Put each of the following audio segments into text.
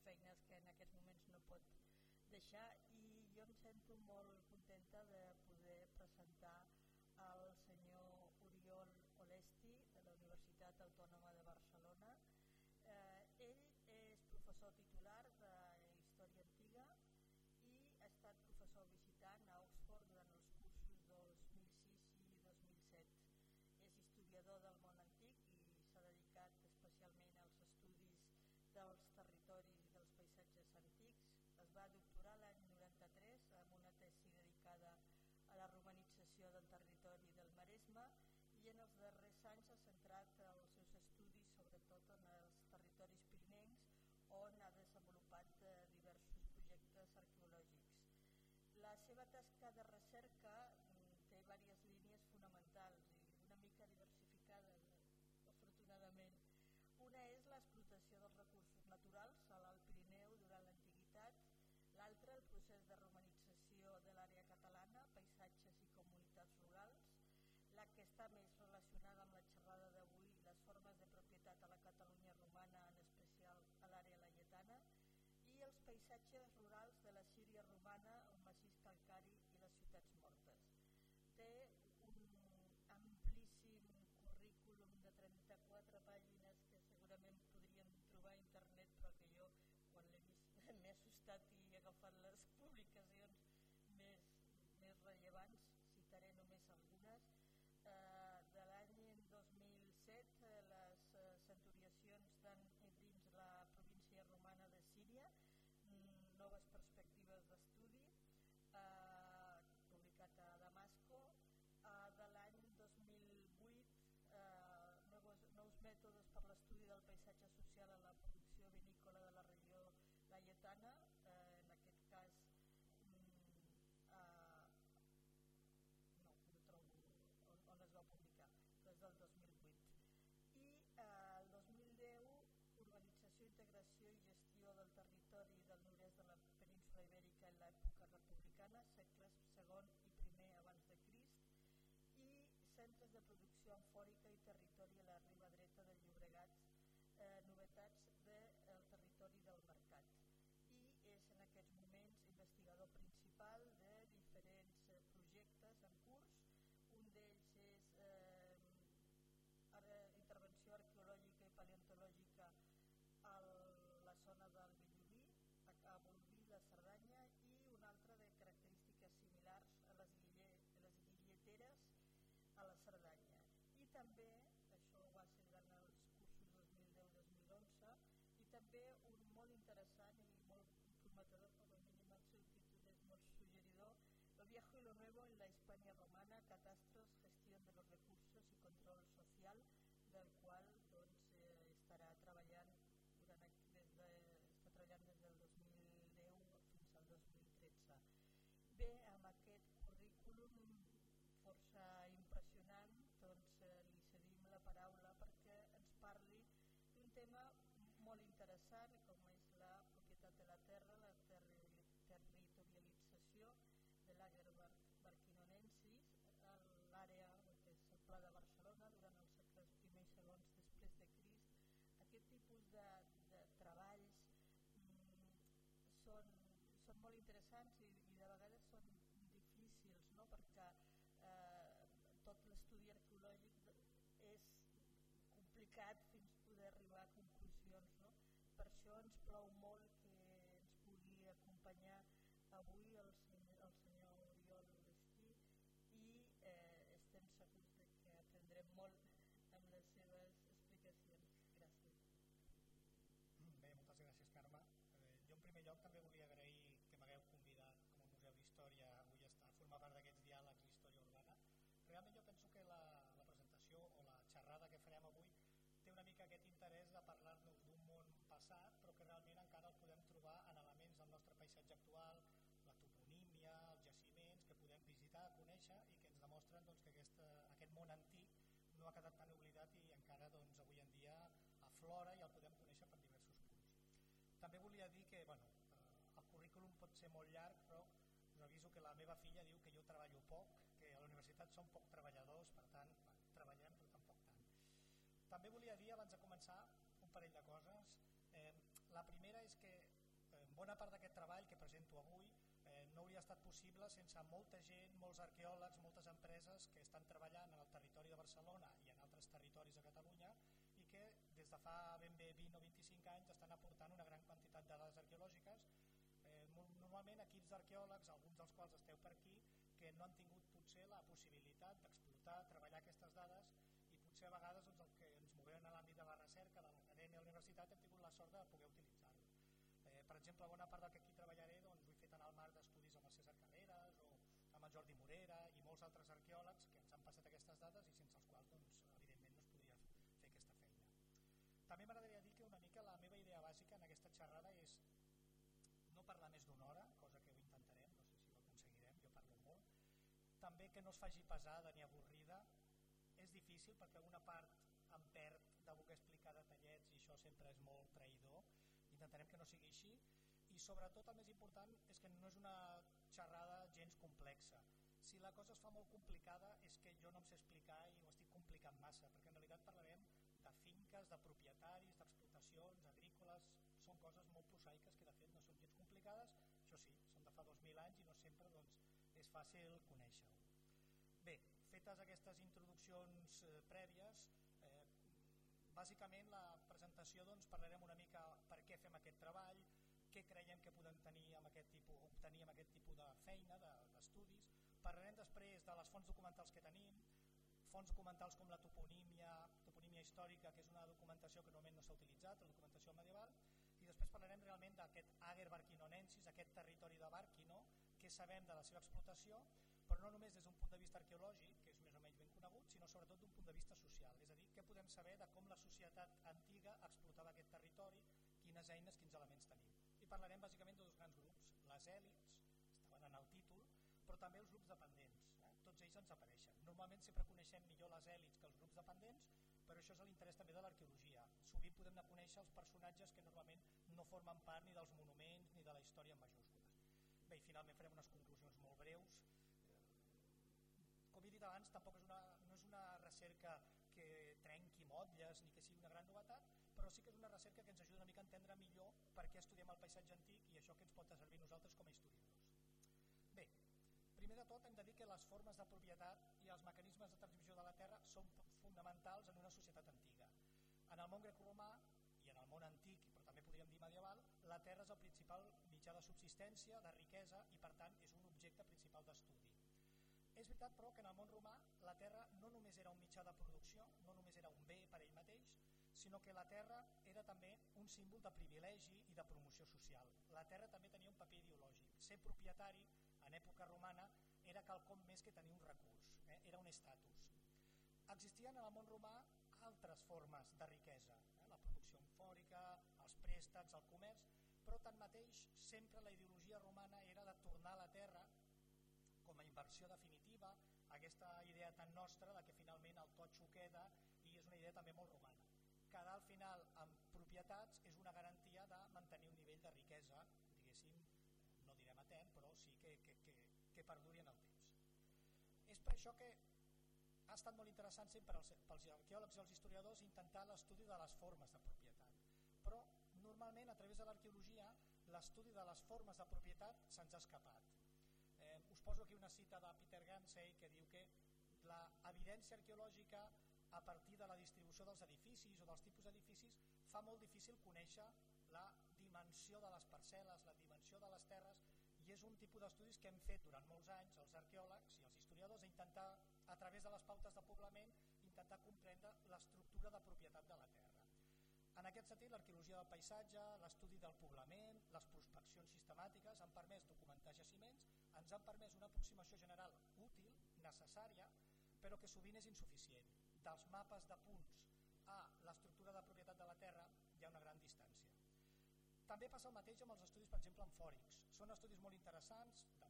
feines que en aquests moments no pot deixar, i jo em sento molt contenta de poder presentar al senyor Oriol Olesti de la Universitat Autònoma de Barcelona. Ell és professor titular de Història Antiga i ha estat professor visitant a Oxford durant els cursos 2006 i 2007. És historiador del món antic i s'ha dedicat especialment als estudis dels territoris i dels paisatges antics. Es va doctorar l'any 93 amb una tesi dedicada a la romanització del territori del Maresme, i en els darrers anys ha centrat els seus estudis sobretot en els territoris pirinencs, on ha desenvolupat diversos projectes arqueològics. La seva tasca de recerca té diverses línies fonamentals i una mica diversificades, afortunadament. Una és l'explotació dels recursos naturals a l'Alt Pirineu durant l'antiguitat, l'altra el procés de romanització de l'àrea catalana, paisatges i comunitats rurals, la que està més relacionada amb la xerrada d'avui, les formes de propietat a la Catalunya romana, en especial a l'àrea laietana, i els paisatges rurals de la Síria romana, el massís calcari i les ciutats mortes. Té un amplíssim currículum de 34 pàgines que segurament podríem trobar a internet, però que jo, quan l'he vist, m'he assustat i he agafat les publicacions més rellevants. Citaré només algunes. De l'any 2007, les centuriacions dins la província romana de Síria, noves perspectives d'estudi, publicat a Damasco. De l'any 2008, nous mètodes per l'estudi del paisatge social en la producció vinícola de la regió laietana, en aquest cas on es va publicar, des del 2008. I el 2010, Urbanització, Integració i Gestió del Territori del nord-est de la península Ibèrica en l'època republicana, segles II i I abans de Crist, i centres de producció amfòrica i territori a la riba dreta del Llobregat, novetats del territori del mercat. I és en aquests moments investigador principal de diferents projectes en curs. Un d'ells és intervenció arqueològica i paleontològica a la zona del Vilobí, a Bolvir, la Cerdanya, i un altre de característiques similars a les guilleteres a la Cerdanya. I també, això va ser durant els cursos 2010-2011, i també un molt interessant i molt prometedor, com a mínim el seu títol és molt suggeridor, Lo viejo y lo nuevo en la Hispania romana, catastros, gestión de los recursos y control social, del qual estarà treballant des del 2010 fins al 2013. Bé, amb aquest currículum força impressionant, li cedim la paraula perquè ens parli d'un tema molt interessant, com és la propietat de la terra, la territorialització de l'Ager Barquinonensis, l'àrea que és el Pla de Barcelona durant els segles I i II després de Crist. Aquest tipus de treballs són molt interessants i de vegades són difícils, no? Perquè tot l'estudi arqueològic és complicat fins a poder arribar a conclusions, no? Per això ens plau molt que ens pugui acompanyar avui el senyor Oriol Olesti, i estem segurs que aprendrem molt amb les seves explicacions. Gràcies. Bé, moltes gràcies, Carme. Jo en primer lloc també volia agrair que m'hagueu convidat com a Museu d'Història avui a formar part d'aquests diàlegs d'història urbana. Realment jo penso que la presentació o la xerrada que farem avui té una mica aquest interès de parlar-nos d'un món passat, però que realment encara el podem trobar en elements del nostre paisatge actual, la toponímia, els jaciments que podem visitar, conèixer i que ens demostren que aquest món antic no ha quedat tan oblidat i encara avui en dia aflora i el podem conèixer per diversos punts. També volia dir que el currículum pot ser molt llarg, però us aviso que la meva filla diu que jo treballo poc, que a la universitat som poc treballadors, per tant, treballem però tampoc tant. També volia dir, abans de començar, un parell de coses. La primera és que Bona part d'aquest treball que presento avui no hauria estat possible sense molta gent, molts arqueòlegs, moltes empreses que estan treballant en el territori de Barcelona i en altres territoris de Catalunya i que des de fa ben bé 20 o 25 anys estan aportant una gran quantitat de dades arqueològiques. Normalment equips d'arqueòlegs, alguns dels quals esteu per aquí, que no han tingut potser la possibilitat d'explotar, treballar aquestes dades i potser a vegades doncs, el que ens movem en l'àmbit de la recerca, de l'acadèmia, de la universitat, hem tingut la sort de poder utilitzar-lo. Per exemple, bona part del que aquí treballaré doncs, ho he fet en el marc d'estudis amb el César Carreras o amb el Jordi Morera i molts altres arqueòlegs que ens han passat aquestes dades i sense els quals doncs, evidentment no es podria fer aquesta feina. També m'agradaria dir que una mica la meva idea bàsica en aquesta xerrada és no parlar més d'una hora, cosa que ho intentarem, no sé si ho aconseguirem, jo parlo molt. També que no es faci pesada ni avorrida. És difícil perquè alguna part em perd de voler explicar detallets i això sempre és molt traïdor. Intentarem que no sigui així i sobretot el més important és que no és una xerrada gens complexa. Si la cosa es fa molt complicada és que jo no em sé explicar i ho estic complicant massa, perquè en realitat parlarem de finques, de propietaris, d'explotacions agrícoles, són coses molt prosaiques que de fet no són gens complicades, això sí, són de fa 2000 anys i no sempre doncs, és fàcil conèixer-ho. Bé, fetes aquestes introduccions prèvies, bàsicament la presentació doncs, parlarem una mica per què fem aquest treball, què creiem que podem obtenir amb aquest tipus de feina, d'estudis. Parlarem després de les fonts documentals que tenim, fonts documentals com la toponímia històrica, que és una documentació que normalment no s'ha utilitzat, la documentació medieval, i després parlarem realment d'aquest Ager Barquinonensis, aquest territori de Barquino, què sabem de la seva explotació, però no només des d'un punt de vista arqueològic, que és més o menys ben conegut, sinó sobretot d'un punt de vista social, és a dir, què podem saber de com la societat antiga explotava aquest territori, quines eines, quins elements tenim. I parlarem bàsicament de dos grans grups, les èlits, estaven en el títol, però també els grups dependents, tots ells ens apareixen. Normalment sempre coneixem millor les èlits que els grups dependents, però això és l'interès també de l'arqueologia. Sovint podem conèixer els personatges que normalment no formen part ni dels monuments ni de la història en majúscules. Bé, i finalment farem unes conclusions molt breus. Com he dit abans, tampoc no és una recerca que trenqui motlles ni que sigui una gran novetat, però sí que és una recerca que ens ajuda una mica a entendre millor per què estudiem el paisatge antic i això que ens pot servir a nosaltres com a historiadors. Bé, primer de tot hem de dir que les formes de propietat i els mecanismes de transmissió de la terra són fonamentals en una societat antiga. En el món grecoromà i en el món antic, però també podríem dir medieval, la terra és el principal mitjà de subsistència, de riquesa i per tant és un objecte principal d'estudi. És veritat però que en el món romà la terra no només era un mitjà de producció, no només era un bé per ell mateix, sinó que la terra era també un símbol de privilegi i de promoció social. La terra també tenia un paper ideològic. Ser propietari en època romana era quelcom més que tenir un recurs, era un estatus. Existien en el món romà altres formes de riquesa, la producció amfòrica, els préstecs, el comerç, però tanmateix sempre la ideologia romana era de tornar la terra com a inversió definitiva, aquesta idea tan nostra de que finalment el totxo queda i és una idea també molt romana. Quedar al final amb propietats és una garantia de mantenir un nivell de riquesa, diguéssim, no direm etent, però sí que perduri en el temps. És per això que ha estat molt interessant sempre pels arqueòlegs i els historiadors intentar l'estudi de les formes de propietat. Però normalment a través de l'arqueologia l'estudi de les formes de propietat se'ns ha escapat. Us poso aquí una cita de Peter Gansey que diu que l'evidència arqueològica a partir de la distribució dels edificis o dels tipus d'edificis fa molt difícil conèixer la dimensió de les parcel·les, la dimensió de les terres, i és un tipus d'estudis que hem fet durant molts anys els arqueòlegs i els historiadors intentar, a través de les pautes de poblament, intentar comprendre l'estructura de propietat de la terra. En aquest sentit, l'arqueologia del paisatge, l'estudi del poblament, les prospeccions sistemàtiques han permès documentar jaciments, ens han permès una aproximació general útil, necessària, però que sovint és insuficient. Dels mapes de punts a l'estructura de propietat de la terra hi ha una gran distància. També passa el mateix amb els estudis, per exemple, amfòrics. Són estudis molt interessants de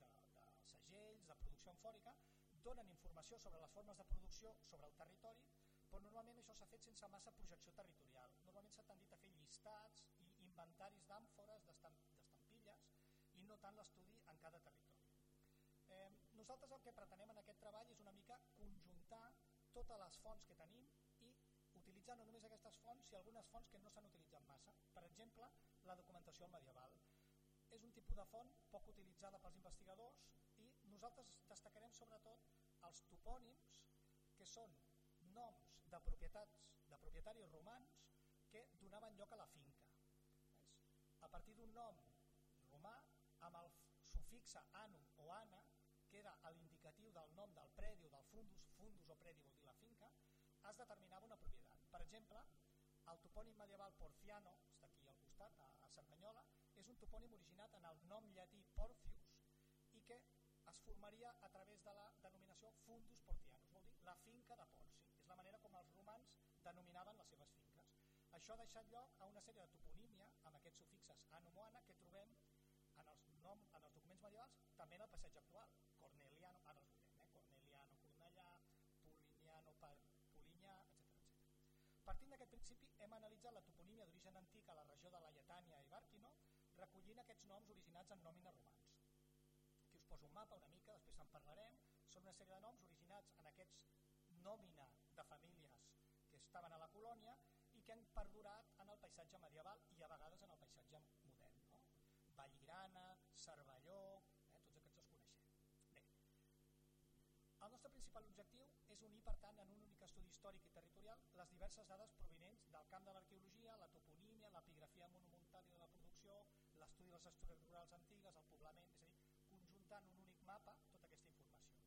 segells, de producció amfòrica, donen informació sobre les formes de producció sobre el territori, però normalment això s'ha fet sense massa projecció territorial. Normalment s'ha tendit a fer llistats i inventaris d'àmfores, d'estampilles, i no tant l'estudi en cada territori. Nosaltres el que pretenem en aquest treball és una mica conjuntar totes les fonts que tenim i utilitzar no només aquestes fonts, sinó algunes fonts que no s'han utilitzat massa. Per exemple, la documentació medieval. és un tipus de font poc utilitzada pels investigadors i nosaltres destacarem sobretot els topònims que són noms de propietaris romans que donaven lloc a la finca. A partir d'un nom romà, amb el sufixe anum o ana, que era l'indicatiu del nom del predi o del fundus o predi vol dir la finca, es determinava una propietat. Per exemple, el topònim medieval Porciano, està aquí al costat, a Cerdanyola, és un topònim originat en el nom llatí Porcius i que es formaria a través de la denominació Fundus Porcianus, vol dir la finca de Porci. És la manera com els romans denominaven les seves finques. Això ha deixat lloc a una sèrie de toponímia amb aquests sufixes anum o ana que trobem en els documents medievals, també en el passatge actual. Corneliano, ara els veurem, Corneliano, Cornellà, Poliniano, Polinyà, etc. Partint d'aquest principi, hem analitzat la toponímia d'origen antic a la regió de la Lletània i Bàrquino, recollint aquests noms originats en nòmines romans. Aquí us poso un mapa una mica, després en parlarem. Són una sèrie de noms originats en aquests nòmina de famílies que estaven a la colònia i que han perdurat en el paisatge medieval i a vegades en el paisatge modern. Vallirana, Cervelló, tots aquests els coneixem. Bé, el nostre principal objectiu és unir, per tant, en un únic estudi històric i territorial les diverses dades provinents del camp de l'arqueologia, la toponímia, l'epigrafia monumental i de la producció, l'estudi de les estructures rurals antigues, el poblament, és a dir, conjuntant un únic mapa tota aquesta informació.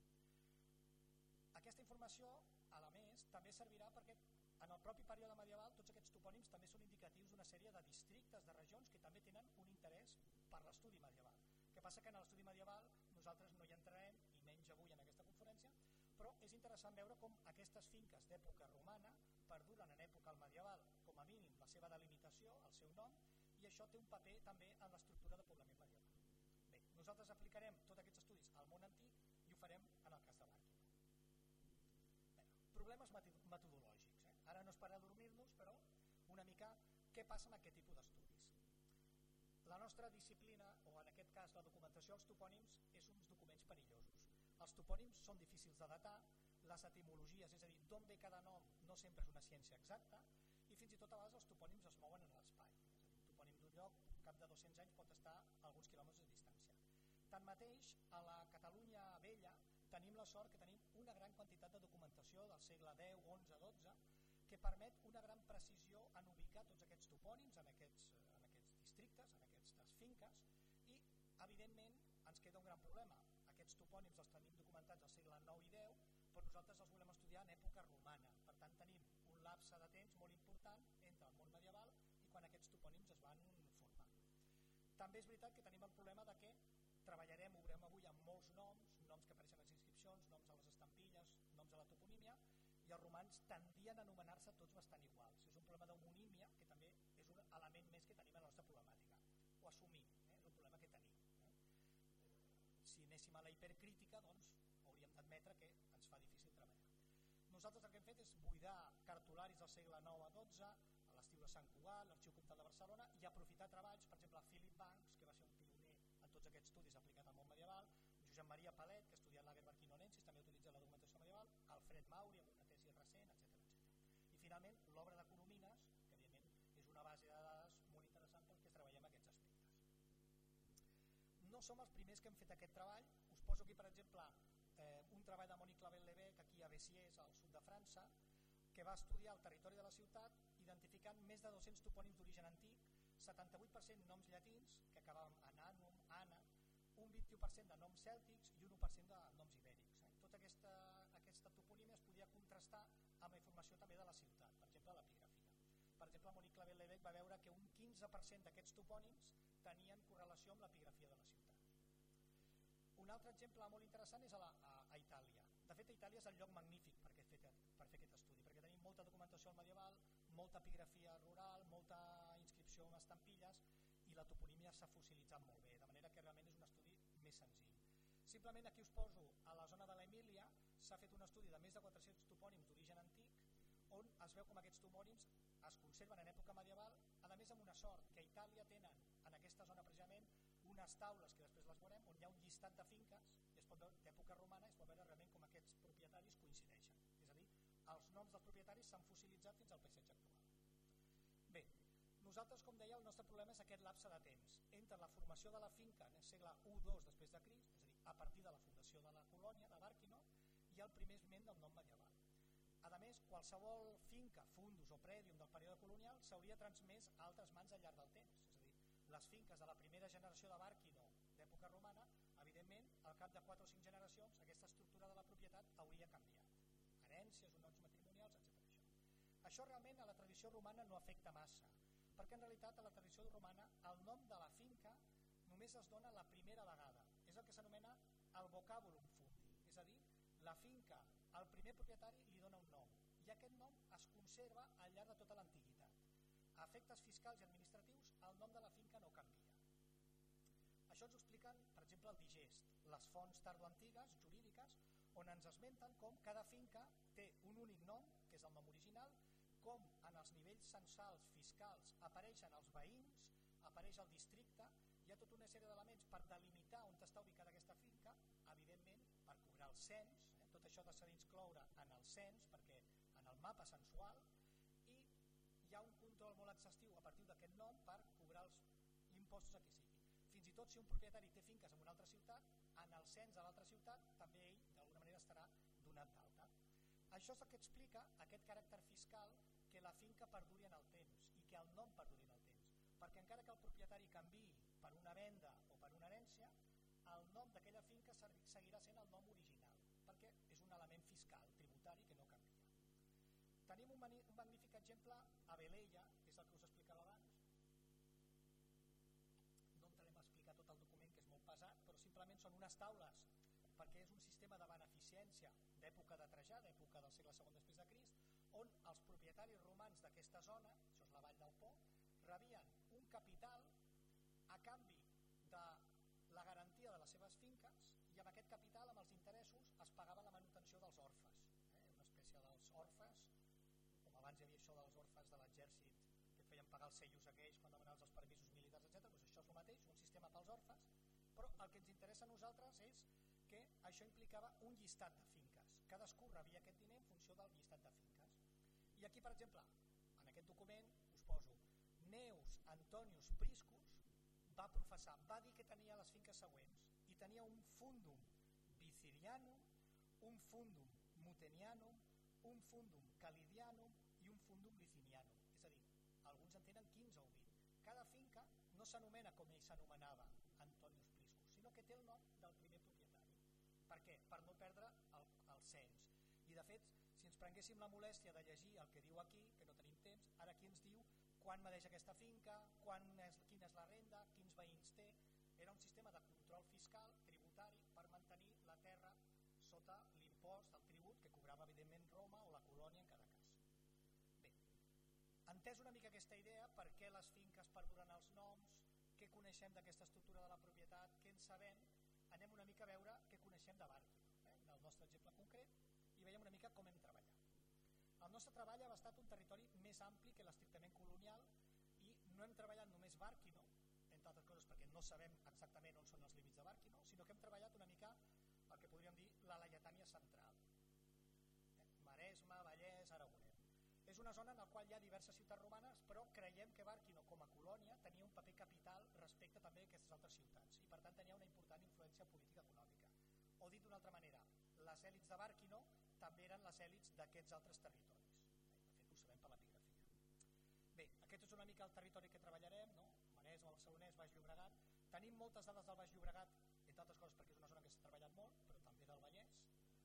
Aquesta informació, a la més, també servirà perquè en el propi període medieval tots aquests topònims també són indicatius d'una sèrie de districtes, de regions que també tenen un interès per l'estudi medieval. El que passa que en l'estudi medieval nosaltres no hi entrarem, i menys avui en aquesta conferència, però és interessant veure com aquestes finques d'època romana perduren en època medieval, com a mínim la seva delimitació, el seu nom, i això té un paper també en l'estructura de poblament medieval. Bé, nosaltres aplicarem tots aquests estudis al món antic i ho farem en el cas de Bàrquino. Problemes metodològics. Ara no és per adormir-nos, però una mica què passa amb aquest tipus d'estudis. La nostra disciplina, o en aquest cas la documentació dels topònims, és uns documents perillosos. Els topònims són difícils de datar, les etimologies, és a dir, d'on ve cada nom, no sempre és una ciència exacta, i fins i tot a vegades els topònims es mouen en l'espai. Un topònim d'un lloc, al cap de 200 anys, pot estar a alguns quilòmetres de distància. Tanmateix, a la Catalunya vella tenim la sort que tenim una gran quantitat de documentació del segle X, XI, XII, que permet una gran precisió en ubicar tots aquests topònims en aquests districtes, en aquestes finques, i evidentment ens queda un gran problema. Aquests topònims els tenim documentats al segle IX i X, però nosaltres els volem estudiar en època romana. Per tant, tenim un lapse de temps molt important entre el món medieval i quan aquests topònims es van formar. També és veritat que tenim el problema de que treballarem, ho veurem avui, amb molts noms que apareixen a les inscripcions, noms a les estampilles, noms a la toponímia, i els romans tendien a anomenar-se tots bastant iguals. És un problema d'homonímia que també és un element més que tenim a la nostra problemàtica. Ho assumim, és un problema que tenim. Si anéssim a la hipercrítica, doncs hauríem d'admetre que ens fa difícil treballar. Nosaltres el que hem fet és buidar cartularis del segle IX a XII, a l'estiu de Sant Cugat, l'Arxiu Comtal de Barcelona, i aprofitar treballs, per exemple, Philip Banks, que va ser un pioner en tots aquests estudis aplicats al món medieval, Josep Maria Palet, que ha estudiat l'Ager Barquinonensis, també ha utilitzat la documentació medieval, Alfred Mauri, amb una tesi recent, etc. I finalment, l'obra de Coromines, que evidentment és una base de dades molt interessant perquè treballem aquests aspectes. No som els primers que hem fet aquest treball. Us poso aquí, per exemple, un treball de Monique Clavel-Lévesque, aquí a Bessiers, al sud de França, que va estudiar el territori de la ciutat identificant més de 200 topònims d'origen antic, 78% noms llatins, que acabaven en anum, ana, un 21% de noms cèltics i un 1% de noms ibèrics. Tota aquesta toponímia es podia contrastar amb la informació també de la ciutat, per exemple l'epigrafia. Per exemple, Monique Clavel-Lévesque va veure que un 15% d'aquests topònims tenien correlació amb l'epigrafia de la ciutat. Un altre exemple molt interessant és a Itàlia. De fet, Itàlia és el lloc magnífic per fer aquest estudi, perquè tenim molta documentació medieval, molta epigrafia rural, molta inscripció en estampilles, i la toponímia s'ha fossilitzat molt bé, de manera que realment és un estudi més senzill. Simplement aquí us poso, a la zona de l'Emília s'ha fet un estudi de més de 400 topònims d'origen antic, on es veu com aquests topònims es conserven en època medieval, a més amb una sort, que a Itàlia tenen en aquesta zona precisament unes taules, que després les veurem, on hi ha un llistat de finques, i es pot veure d'època romana, es pot veure realment com aquests propietaris coincideixen. És a dir, els noms dels propietaris s'han fossilitzat fins al paisatge actual. Bé, Nosaltres, com deia, el nostre problema és aquest lapse de temps entre la formació de la finca en el segle I-II després de Crist, és a dir, a partir de la fundació de la colònia de Bàrquino, i el primer esment del nom medieval. A més, qualsevol finca, fundus o prèdium del període colonial s'hauria transmès a altres mans al llarg del temps. És a dir, les finques de la primera generació de Bàrquino d'època romana, evidentment, al cap de 4 o 5 generacions, aquesta estructura de la propietat hauria canviat. Herències, honors matrimonials, etc. Això realment a la tradició romana no afecta massa, perquè en realitat a la tradició romana el nom de la finca només es dona la primera vegada. És el que s'anomena el vocabulum fundi, és a dir, la finca, al primer propietari li dona un nom, i aquest nom es conserva al llarg de tota l'antiguitat. A efectes fiscals i administratius, el nom de la finca no canvia. Això ens ho expliquen, per exemple, el digest, les fonts tardoantigues, jurídiques, on ens esmenten com cada finca té un únic nom, que és el nom original, com en els nivells censals fiscals apareixen els veïns, apareix el districte, hi ha tota una sèrie d'elements per delimitar on està ubicada aquesta finca, evidentment per cobrar el cens, tot això ha de ser d'incloure en el cens, perquè en el mapa censual, i hi ha un control molt exhaustiu a partir d'aquest nom per cobrar els impostos a qui sigui. Fins i tot si un propietari té finques en una altra ciutat, en el cens a l'altra ciutat també ell d'alguna manera estarà donat d'alta. Això és el que explica aquest caràcter fiscal que la finca perduri en el temps i que el nom perduri en el temps, perquè encara que el propietari canviï per una venda o per una herència, el nom d'aquella finca seguirà sent el nom original, perquè és un element fiscal, tributari, que no canvia. Tenim un magnífic exemple a Velella, que és el que us explicava abans. No entrarem a explicar tot el document, que és molt pesat, però simplement són unes taules, perquè és un sistema de beneficència d'època de Trajà, d'època del segle II després de Crist, on els propietaris romans d'aquesta zona, això és la vall del Po, rebien un capital a canvi de la garantia de les seves finques, i amb aquest capital, amb els interessos, es pagava la manutenció dels orfes. Una espècie dels orfes, com abans hi havia això dels orfes de l'exèrcit, que et feien pagar els sellos aquells quan demanaves els permisos militars, etc. Doncs això és el mateix, un sistema pels orfes, però el que ens interessa a nosaltres és que això implicava un llistat de finques. Cadascú rebia aquest diner en funció del llistat de finques. I aquí, per exemple, en aquest document us poso Gnaeus Antonius Priscus va professar, va dir que tenia les finques següents, i tenia un fundum Vicirianum, un fundum Mutenianum, un fundum Calidianum i un fundum Licinianum. És a dir, alguns en tenen 15 o 20. Cada finca no s'anomena com ell s'anomenava, Antonius Priscus, sinó que té el nom del primer propietari. Per què? Per no perdre el cens. I de fet, si ens prenguéssim la molèstia de llegir el que diu aquí, que no tenim temps, ara aquí ens diu quan medeix aquesta finca, quina és la renda, quins veïns té. Era un sistema de control fiscal, tributari, per mantenir la terra sota l'impost, el tribut que cobrava evidentment Roma o la colònia en cada cas. Bé, entès una mica aquesta idea, per què les finques perduren els noms, què coneixem d'aquesta estructura de la propietat, què en sabem, anem una mica a veure què coneixem de Bàrquino, en el nostre exemple concret, i veiem una mica com hem treballat. El nostre treball ha estat un territori més ampli que l'estrictament colonial, i no hem treballat només Bàrquino, entre altres coses perquè no sabem exactament on són els límits de Bàrquino, sinó que hem treballat una mica el que podríem dir la Laietània central. Maresme, Vallès, Aragonès. És una zona en la qual hi ha diverses ciutats romanes, però creiem que Bàrquino com a colònia tenia un paper capital respecte també a aquestes altres ciutats, i per tant tenia una important influència política econòmica. O dit d'una altra manera, les èlits de Bàrquino també eren les èlits d'aquests altres territoris. De fet, ho sabem per l'epigrafia. Bé, aquest és una mica el territori que treballarem, no? Maresme, Barcelonès, Baix Llobregat. Tenim moltes dades del Baix Llobregat, entre altres coses perquè és una zona que s'ha treballat molt, però també del Vallès.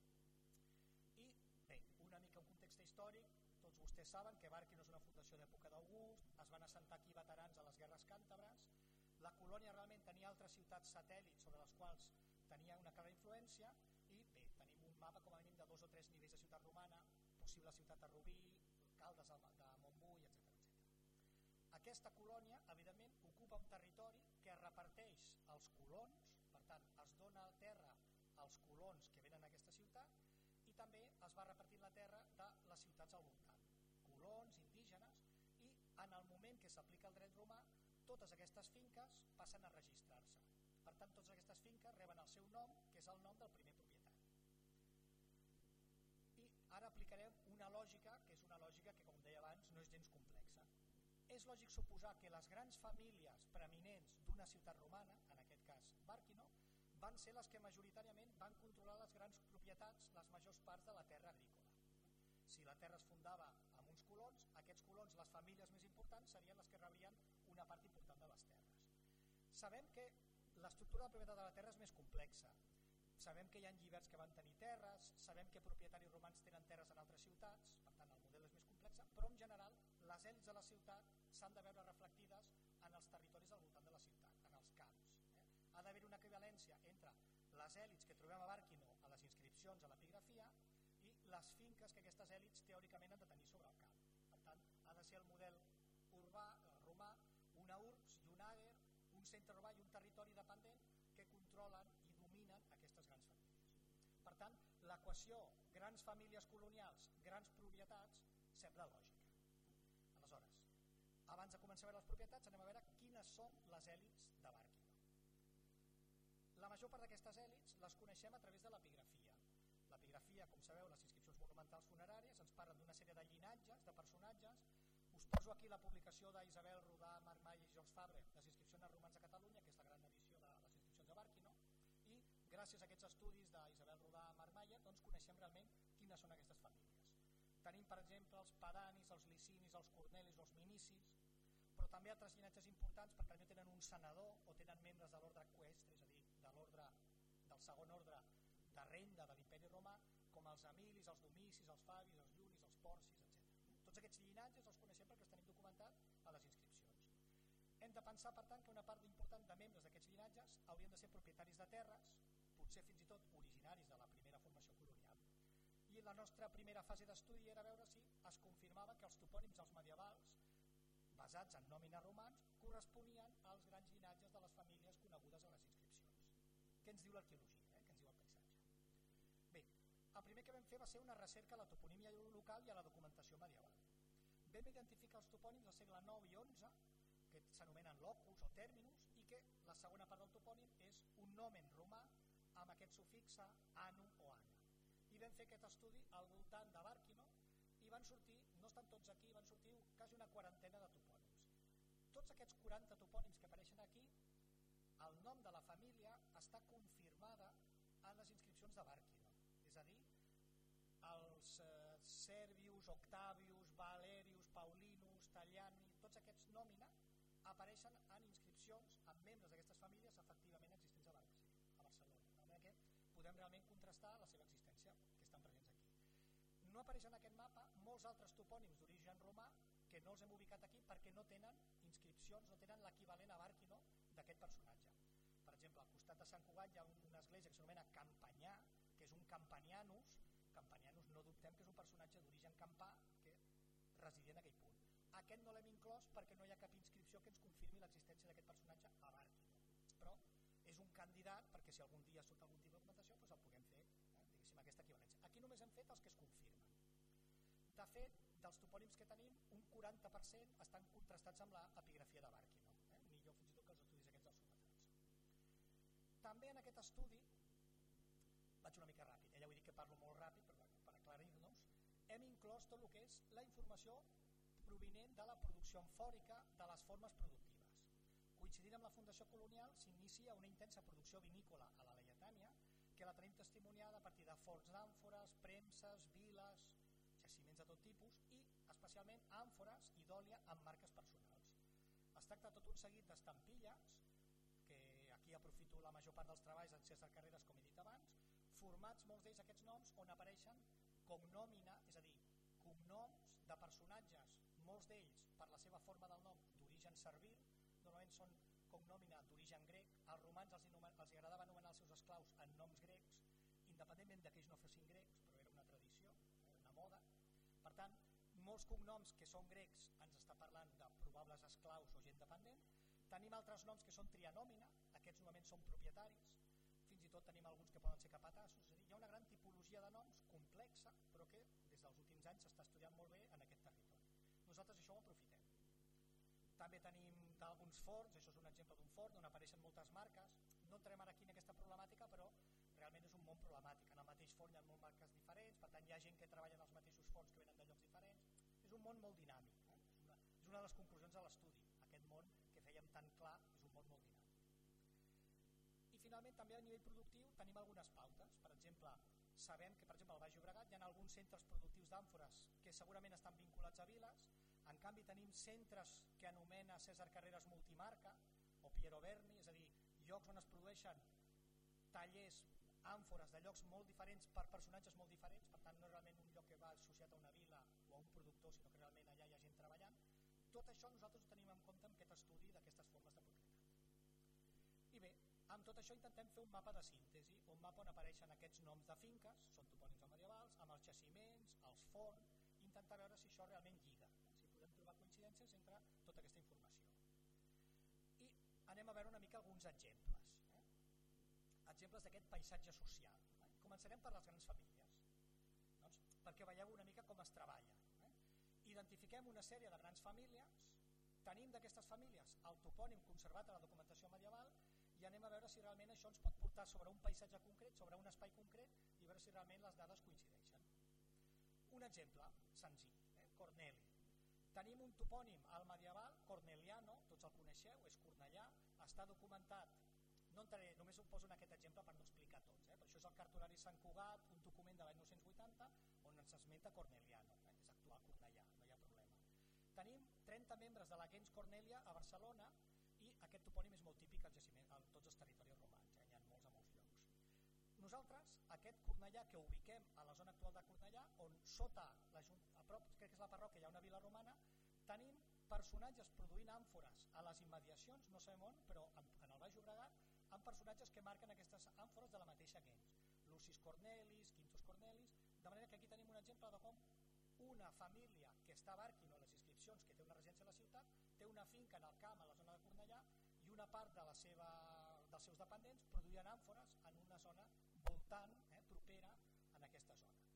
I bé, una mica un context històric. Tots vostès saben que Bàrquino és una fundació d'època d'August, es van assentar aquí veterans a les guerres càntabres. La colònia realment tenia altres ciutats satèl·lits sobre les quals tenia una clara influència, i bé, tenim un mapa com a mínim de 2 o 3 nivells de ciutat romana, possible ciutat de Rubí, Caldes de Montbui, etc. Aquesta colònia, evidentment, ocupa un territori que es reparteix als colons, per tant, es dona terra als colons que venen a aquesta ciutat, i també es va repartir la terra de les ciutats al voltant, colons, indígenes, i en el moment que s'aplica el dret romà, totes aquestes finques passen a registrar-se. Per tant, totes aquestes finques reben el seu nom, que és el nom del primer propietari. I ara aplicarem una lògica, que és una lògica que, com deia abans, no és gens complexa. és lògic suposar que les grans famílies preeminents d'una ciutat romana, en aquest cas Bàrquino, van ser les que majoritàriament van controlar les grans propietats, les majors parts de la terra agrícola. Si la terra es fundava amb uns colons, aquests colons, les famílies més importants, serien les que rebrien una part important de les terres. Sabem que l'estructura de la propietat de la terra és més complexa. Sabem que hi ha lliberts que van tenir terres, sabem que propietaris romans tenen terres en altres ciutats, per tant el model és més complex, però en general les elits de la ciutat s'han de veure reflectides en els territoris al voltant de la ciutat, en els camps. Ha d'haver una equivalència entre les èlits que trobem a Bàrquino a les inscripcions a l'epigrafia i les finques que aquestes èlits teòricament han de tenir sobre el camp. Per tant, ha de ser el model urbà, romà, una urbs i un àger, un centre urbà i un territori dependent que controlen i dominen aquestes grans famílies. Per tant, l'equació grans famílies colonials, grans propietats, sembla lògica. Aleshores, abans de començar a veure les propietats, anem a veure quines són les èlits de Bàrquino. La major part d'aquestes èlits les coneixem a través de l'epigrafia. L'epigrafia, com sabeu, les inscripcions monumentals funeràries ens parlen d'una sèrie de llinatges, de personatges. Us poso aquí la publicació d'Isabel Rodà, Marc Malla i Georges Fabre, les inscripcions romans a Catalunya, que és la gran edició de les inscripcions de Bàrquino, i gràcies a aquests estudis d'Isabel Rodà, Marc Malla, doncs coneixem realment quines són aquestes famílies. Tenim, per exemple, els Padanis, els Licinis, els Cornelis, els Minicis, però també altres llinatges importants perquè també tenen un senador o tenen membres de l'ordre eqüestre, és a dir, de l'ordre del segon ordre de renda de l'imperi romà, com els Emilis, els Domicis, els Fabis, els Llunis, els Porcis, etc. Tots aquests llinatges els coneixem perquè els tenim documentats a les inscripcions. Hem de pensar, per tant, que una part important de membres d'aquests llinatges haurien de ser propietaris de terres, potser fins i tot originaris de la primera formació colonial. I la nostra primera fase d'estudi era veure si es confirmava que els topònims dels medievals, basats en nòmines romans, corresponien als grans llinatges de les famílies conegudes a les inscripcions. Què ens diu l'arqueologia? Què ens diu el paisatge? Bé, el primer que vam fer va ser una recerca a la toponímia local i a la documentació medieval. Vam identificar els topònims del segle IX i XI, que s'anomenen locus o terminus, i que la segona part del topònim és un nomen romà amb aquest sufix anu o ana. I vam fer aquest estudi al voltant de Bàrquino i van sortir, no estan tots aquí, van sortir quasi una quarantena de topònims. Tots aquests 40 topònims que apareixen aquí, el nom de la família està confirmada en les inscripcions de Bàrquino. És a dir, els Servius, Octavius, Valerius, Paulinus, Talliani, tots aquests nòmina apareixen en inscripcions amb membres d'aquestes famílies efectivament existents a Barcelona. De manera que podem realment contrastar la seva existència, que estan presents aquí. No apareixen en aquest mapa molts altres topònims d'origen romà que no els hem ubicat aquí perquè no tenen inscripcions, no tenen l'equivalent a Bàrquino d'aquest personatge. Per exemple, al costat de Sant Cugat hi ha una església que s'anomena Campanyà, que és un Campanianus. Campanianus no dubtem que és un personatge d'origen campà que residia en aquell punt. Aquest no l'hem inclòs perquè no hi ha cap inscripció que ens confirmi l'existència d'aquest personatge a Bàrquino. Però és un candidat perquè si algun dia surt algun tipus de documentació doncs el puguem fer, diguéssim, aquesta equivalència. Aquí només hem fet els que es confirmen. De fet, dels topònims que tenim, un 40% estan contrastats amb l'epigrafia de Bàrquino, millor fins i tot que els estudis aquests dels subalterns. També en aquest estudi, vaig una mica ràpid, ja vull dir que parlo molt ràpid, però per aclarir-nos, hem inclòs tot el que és la informació provinent de la producció amfòrica de les formes productives. Coincidint amb la Fundació Colonial s'inicia una intensa producció vinícola a la Laietània que la tenim testimoniada a partir de forns d'àmfores, premses, viles, jaciments de tot tipus i especialment àmfores i d'òlia amb marques personals. Es tracta tot un seguit d'estampilles, que aquí aprofito la major part dels treballs en certes carreres, com he dit abans, formats molts d'ells aquests noms on apareixen cognòmina, és a dir, cognoms de personatges, molts d'ells per la seva forma del nom d'origen servil, normalment són cognòmina d'origen grec. Als romans els agradava anomenar els seus esclaus en noms grecs, independentment que ells no fossin grecs, però era una tradició, una moda. Per tant, molts cognoms que són grecs ens està parlant de probables esclaus o gent dependent. Tenim altres noms que són trianòmina, aquests normalment són propietaris, fins i tot tenim alguns que poden ser capatassos, és a dir, hi ha una gran tipologia de noms complexa, però que des dels últims anys s'està estudiant molt bé en aquest territori. Nosaltres això ho aprofitem. També tenim d'alguns forns, això és un exemple d'un forn on apareixen moltes marques. No entrem ara aquí en aquesta problemàtica, però realment és un món problemàtic. En el mateix forn hi ha moltes marques diferents, per tant hi ha gent que treballa en els mateixos forns que venen de llocs diferents. És un món molt dinàmic, és una de les conclusions de l'estudi. tan clar, és un món molt dinàmic. I finalment també a nivell productiu tenim algunes pautes. Per exemple, sabem que per exemple al Baix Llobregat hi ha alguns centres productius d'àmfores que segurament estan vinculats a viles, en canvi tenim centres que anomena César Carreras Multimarca o Piero Berni, és a dir, llocs on es produeixen tallers, àmfores de llocs molt diferents per personatges molt diferents, per tant no és realment un lloc que va associat a una vila o a un productor, sinó que realment allà hi ha gent treballant. Tot això nosaltres ho tenim en compte en aquest estudi d'aquestes formes de propietat. I bé, amb tot això intentem fer un mapa de síntesi, un mapa on apareixen aquests noms de finques, són topònims medievals, amb els jaciments, els forns, intentar veure si això realment lliga, si podem trobar coincidències entre tota aquesta informació. I anem a veure una mica alguns exemples. Exemples d'aquest paisatge social. Començarem per les grans famílies, doncs, perquè veieu una mica com es treballa. Identifiquem una sèrie de grans famílies, tenim d'aquestes famílies el topònim conservat a la documentació medieval i anem a veure si realment això ens pot portar sobre un paisatge concret, sobre un espai concret i veure si realment les dades coincideixen. Un exemple senzill, Corneli. Tenim un topònim al medieval, Corneliano, tots el coneixeu, és Cornellà, està documentat. No entraré, només ho poso en aquest exemple per no explicar tots, però això és el cartolari Sant Cugat, un document de l'any 980 on ens esmenta Corneliano, és actual Cornellà, no hi ha problema. Tenim 30 membres de la gens Cornelia a Barcelona i aquest topònim és molt típic al jaciment, a tots els territoris romans, n'hi ha molts a molts llocs. Nosaltres, aquest Cornellà que ubiquem a la zona actual de Cornellà, on sota, a prop, crec que és la parròquia, hi ha una vila romana, tenim personatges produint àmfores a les immediacions, no sabem on, però en el Baix Llobregat, amb personatges que marquen aquestes àmfores de la mateixa gens. Lucis Cornelis, Quintus Cornelis, de manera que aquí tenim un exemple de com una família que està a Bàrquino, a les inscripcions, que té una residència a la ciutat, té una finca en el camp a la zona de Cornellà i una part dels seus dependents produïen àmfores en una zona voltant, propera en aquesta zona.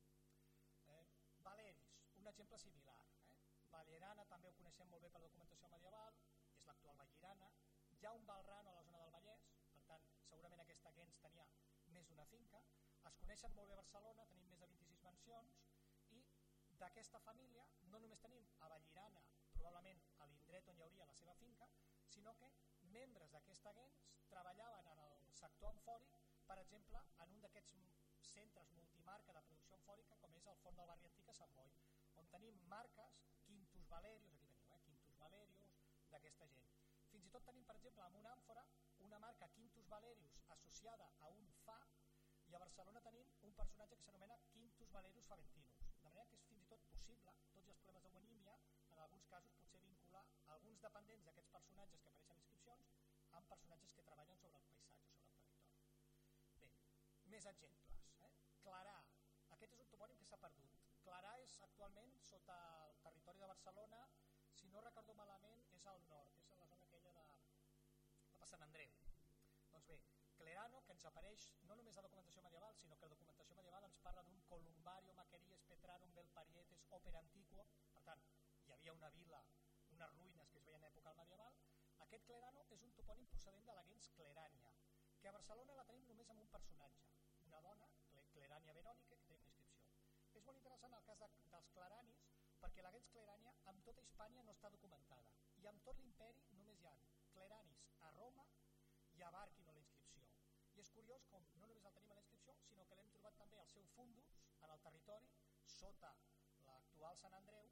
Valeris, un exemple similar. Vallerana també ho coneixem molt bé per la documentació medieval, és l'actual Vallirana. Hi ha un Valrano a la zona del Vallès, per tant segurament aquesta gens tenia més d'una finca. Es coneixen molt bé a Barcelona, tenim més de 26 mencions i d'aquesta família no només tenim a Vallirana, probablement a l'indret on hi hauria la seva finca, sinó que membres d'aquesta gens treballaven en el sector amfòric, per exemple en un d'aquests centres multimarca de producció amfòrica com és el Forn del Barri Antic a Sant Boi, on tenim marques Quintus Valerius, aquí teniu, Quintus Valerius, d'aquesta gent. Fins i tot tenim, per exemple, amb una àmfora, una marca Quintus Valerius associada a un fa, i a Barcelona tenim un personatge que s'anomena Quintus Valerius Faventinus. De manera que és fins i tot possible, tots els problemes d'homonímia, en alguns casos potser vincular alguns dependents d'aquests personatges que apareixen en inscripcions amb personatges que treballen sobre el paisatge, sobre el territori. Bé, més exemples. Clarà, aquest és un topònim que s'ha perdut. Clarà és actualment sota el territori de Barcelona, si no recordo malament, és al nord, és a la zona aquella de Sant Andreu. Doncs bé, Clerano, que ens apareix no només a la documentació medieval, sinó que la documentació medieval ens parla d'un columbario Maqueries Petrarum vel Parietes Oper Antiquo, per tant, hi havia una vila, unes ruïnes que es veien en època medieval. Aquest Clerano és un topònim procedent de la gens Clerània, que a Barcelona la tenim només amb un personatge, una dona, Clerània Verònica, que té una inscripció. És molt interessant el cas dels Claranis, perquè la gens Clerània amb tota Hispània no està documentada, i amb tot l'imperi només hi ha Cleranis a Roma i a Bàrquino la inscripció. I és curiós com no només el tenim a la inscripció, sinó que l'hem trobat també al seu fundus, en el territori, sota l'actual Sant Andreu,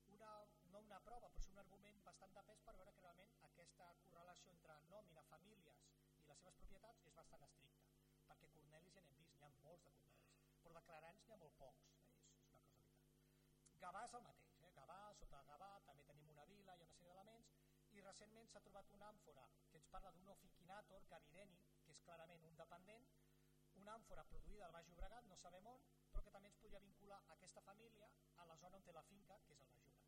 no una prova, però sí un argument bastant de pes per veure que realment aquesta correlació entre nòmina, famílies i les seves propietats és bastant estricta, perquè Cornelis ja n'hem vist, n'hi ha molts de Cornelis, però de Clarans n'hi ha molt pocs, és una casualitat. Gavà és el mateix, Gavà, sota Gavà també tenim una vila, hi ha una sèrie d'elements, i recentment s'ha trobat una àmfora que ens parla d'un oficinator, Gavideni, que és clarament un dependent, una àmfora produïda al Baix Llobregat, no sabem on, però que també ens podria vincular aquesta família a la zona on té la finca, que és el Baix Llobregat.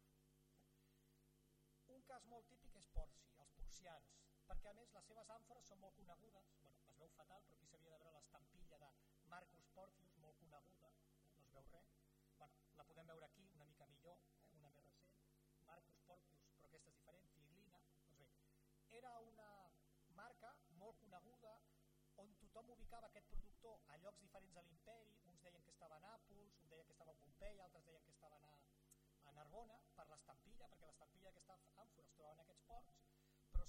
Un cas molt típic és Porci, els porcians, perquè a més les seves àmfores són molt conegudes, es veu fatal, però aquí s'havia de veure l'estampilla de Marcus Porcius, molt coneguda, no es veu res, la podem veure aquí una mica millor, una més recent, Marcus Porcius, però aquesta és diferent, Figlina. Doncs bé, era una marca molt coneguda on tothom ubicava aquest productor a llocs diferents de l'imperi, uns deien que estava a Nàpols, uns deien que estava a Pompeia, altres deien que estaven a Narbona, per l'estampilla, perquè l'estampilla d'aquesta àmfora es trobava en aquests ports, però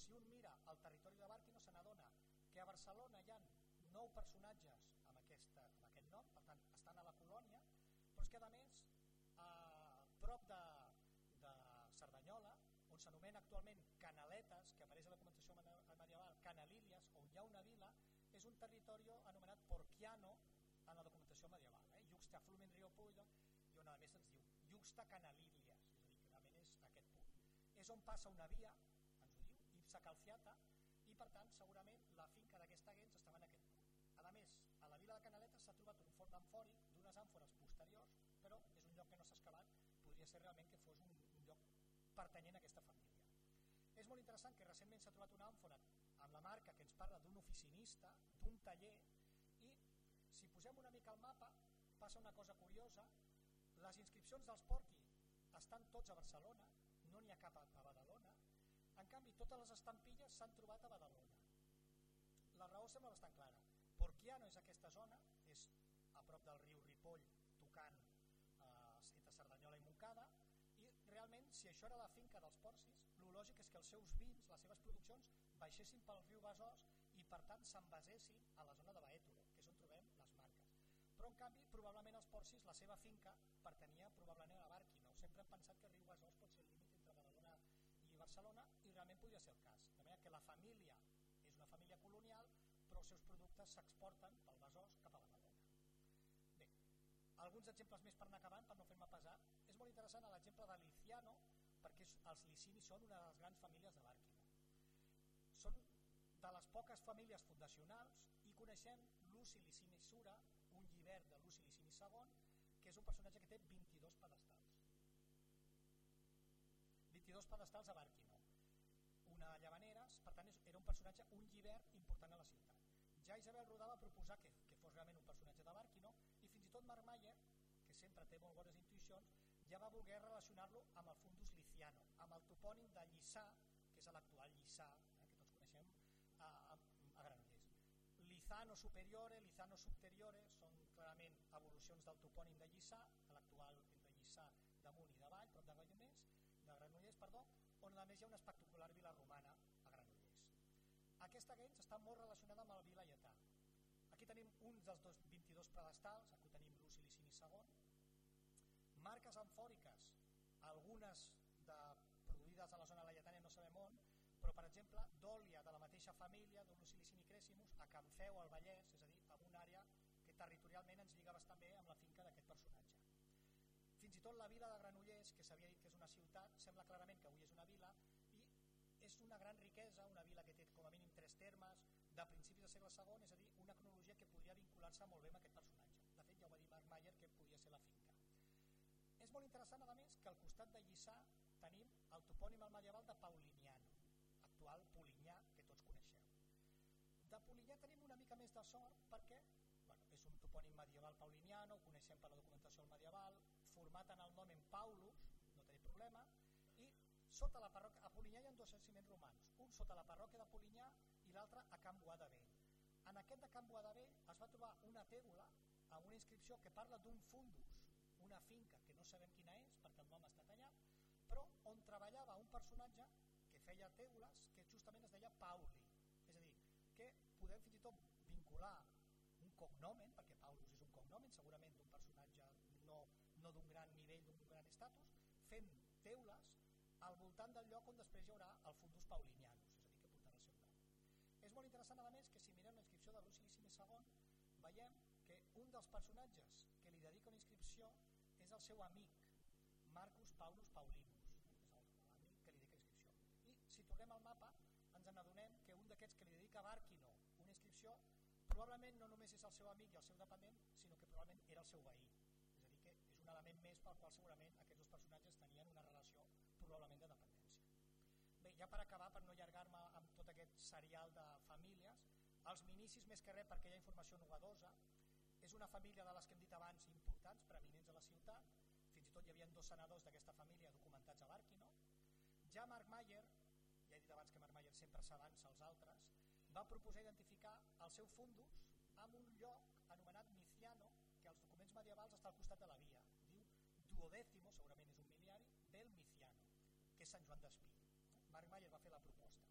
si un mira el territori de Bàrquino se n'adona que a Barcelona hi ha 9 personatges amb aquest nom, per tant estan a la colònia, però és que a més a prop de Cerdanyola, on s'anomena actualment Canaletes, que apareix a la documentació medieval Canalílies, on hi ha una vila, és un territori anomenat Porciano en la documentació medieval, Juxta Flumen Rio Puyo, i on a més ens diu Juxta Canalílies, és a dir, que realment és aquest punt. És on passa una via, ens ho diu, Ipsa Calciata, i per tant segurament la finca d'aquesta gens estava en aquest punt. A més, a la vila de Canaletes s'ha trobat un forn d'amfori d'unes àmfores posteriors, però és un lloc que no s'ha excavat, podria ser realment que fos un lloc pertanyent a aquesta família. És molt interessant que recentment s'ha trobat una àmfora amb la marca que ens parla d'un oficinista, d'un taller, i si posem una mica al mapa passa una cosa curiosa. Les inscripcions dels Porqui estan tots a Barcelona, no n'hi ha cap a Badalona, en canvi totes les estampilles s'han trobat a Badalona. La raó sembla bastant clara. Porciano és aquesta zona, és a prop del riu Ripoll, tocant entre Cerdanyola i Montcada, i realment si això era la finca dels Porcis, el lògic és que els seus vins, les seves produccions, baixessin pel riu Besòs i per tant s'envasessin a la zona de Baétolo, que és on trobem les marques. Però en canvi, probablement els Porcis, la seva finca pertanyia probablement a Bàrquino. Sempre hem pensat que el riu Besòs pot ser el límit entre Badalona i Barcelona, i realment podria ser el cas. De manera que la família és una família colonial, però els seus productes s'exporten pel Besòs cap a Badalona. Bé, alguns exemples més per anar acabant, per no fer-me pesar. És molt interessant l'exemple de Liciano, perquè els licinis són una de les grans famílies de Bàrquino. Són de les poques famílies fundacionals, i coneixem Luci Licini Sura, un llibert de Luci Licini II, que és un personatge que té 22 pedestals. 22 pedestals a Bàrquino. Una Llavaneres, per tant era un personatge, un llibert important a la ciutat. Ja Isabel Rodà va proposar que fos realment un personatge de Bàrquino, i fins i tot Marc Mayer, que sempre té molt bones intuïcions, ja va voler relacionar-lo amb el fundus Liciano, amb el topònim de Lliçà, que és l'actual Lliçà, que tots coneixem a Granollers. Lizano superiore, Lizano superiore són clarament evolucions del topònim de Lliçà, l'actual entre Lliçà damunt i davall, prop de Granollers, on a més hi ha una espectacular vila romana a Granollers. Aquesta gens està molt relacionada amb el vi laietà. Aquí tenim un dels 22 pedestals, aquí tenim Luci Licini II, marques amfòriques, algunes produïdes a la zona laietana no sabem on, però per exemple d'òlia de la mateixa família d'un Luci Licini Cressimus a Can Feu al Vallès, és a dir, en una àrea que territorialment ens lliga bastant bé amb la finca d'aquest personatge. Fins i tot la vila de Granollers, que s'havia dit que és una ciutat, sembla clarament que avui és una vila, i és una gran riquesa, una vila que té com a mínim 3 termes, de principis del segle II, és a dir, una cronologia que podria vincular-se molt bé amb aquest personatge. De fet, ja ho va dir Marc Mayer que podia ser la finca. És molt interessant, a més, que al costat de Lliçà tenim el topònim al medieval de Pauliniano, actual Polinyà, que tots coneixeu. De Polinyà tenim una mica més de sort perquè és un topònim medieval pauliniano, ho coneixem per la documentació medieval, format en el nom en Paulus, no tenim problema, i sota la parròquia, a Polinyà hi ha 2 jaciments romans, un sota la parròquia de Polinyà i l'altre a Can Boada Vell. En aquest de Can Boada Vell es va trobar una tèbula amb una inscripció que parla d'un fundus, una finca que no sabem quina és perquè el nom està tallat, però on treballava un personatge que feia teules que justament es deia Pauli, és a dir, que podem fins i tot vincular un cognomen, perquè Paulus és un cognomen segurament d'un personatge no d'un gran nivell, d'un gran estatus, fent teules al voltant del lloc on després hi haurà el fundus Paulinianus, és a dir, que portarà el seu nom. És molt interessant, a més, que si mirem la inscripció de Luci Licini II, veiem que un dels personatges que li dedica una inscripció és el seu amic, Marcus Paulus Paulinus, és l'amic que li dedica inscripció. I si tornem al mapa ens n'adonem que un d'aquests que li dedica a Bàrquino una inscripció probablement no només és el seu amic i el seu dependent, sinó que probablement era el seu veí. És a dir, que és un element més pel qual segurament aquests 2 personatges tenien una relació probablement de dependència. Bé, ja per acabar, per no allargar-me amb tot aquest serial de famílies, els Minicis més que res perquè hi ha informació novedosa, és una família de les que hem dit abans importants, preeminents a la ciutat, fins i tot hi havia 2 senadors d'aquesta família documentats a Bàrquino. Ja Marc Mayer, ja he dit abans que Marc Mayer sempre s'avança als altres, va proposar identificar el seu fundus amb un lloc anomenat Miciano, que als documents medievals està al costat de la via. Diu duodècimo, segurament és un miliari, del Miciano, que és Sant Joan d'Espí. Marc Mayer va fer la proposta.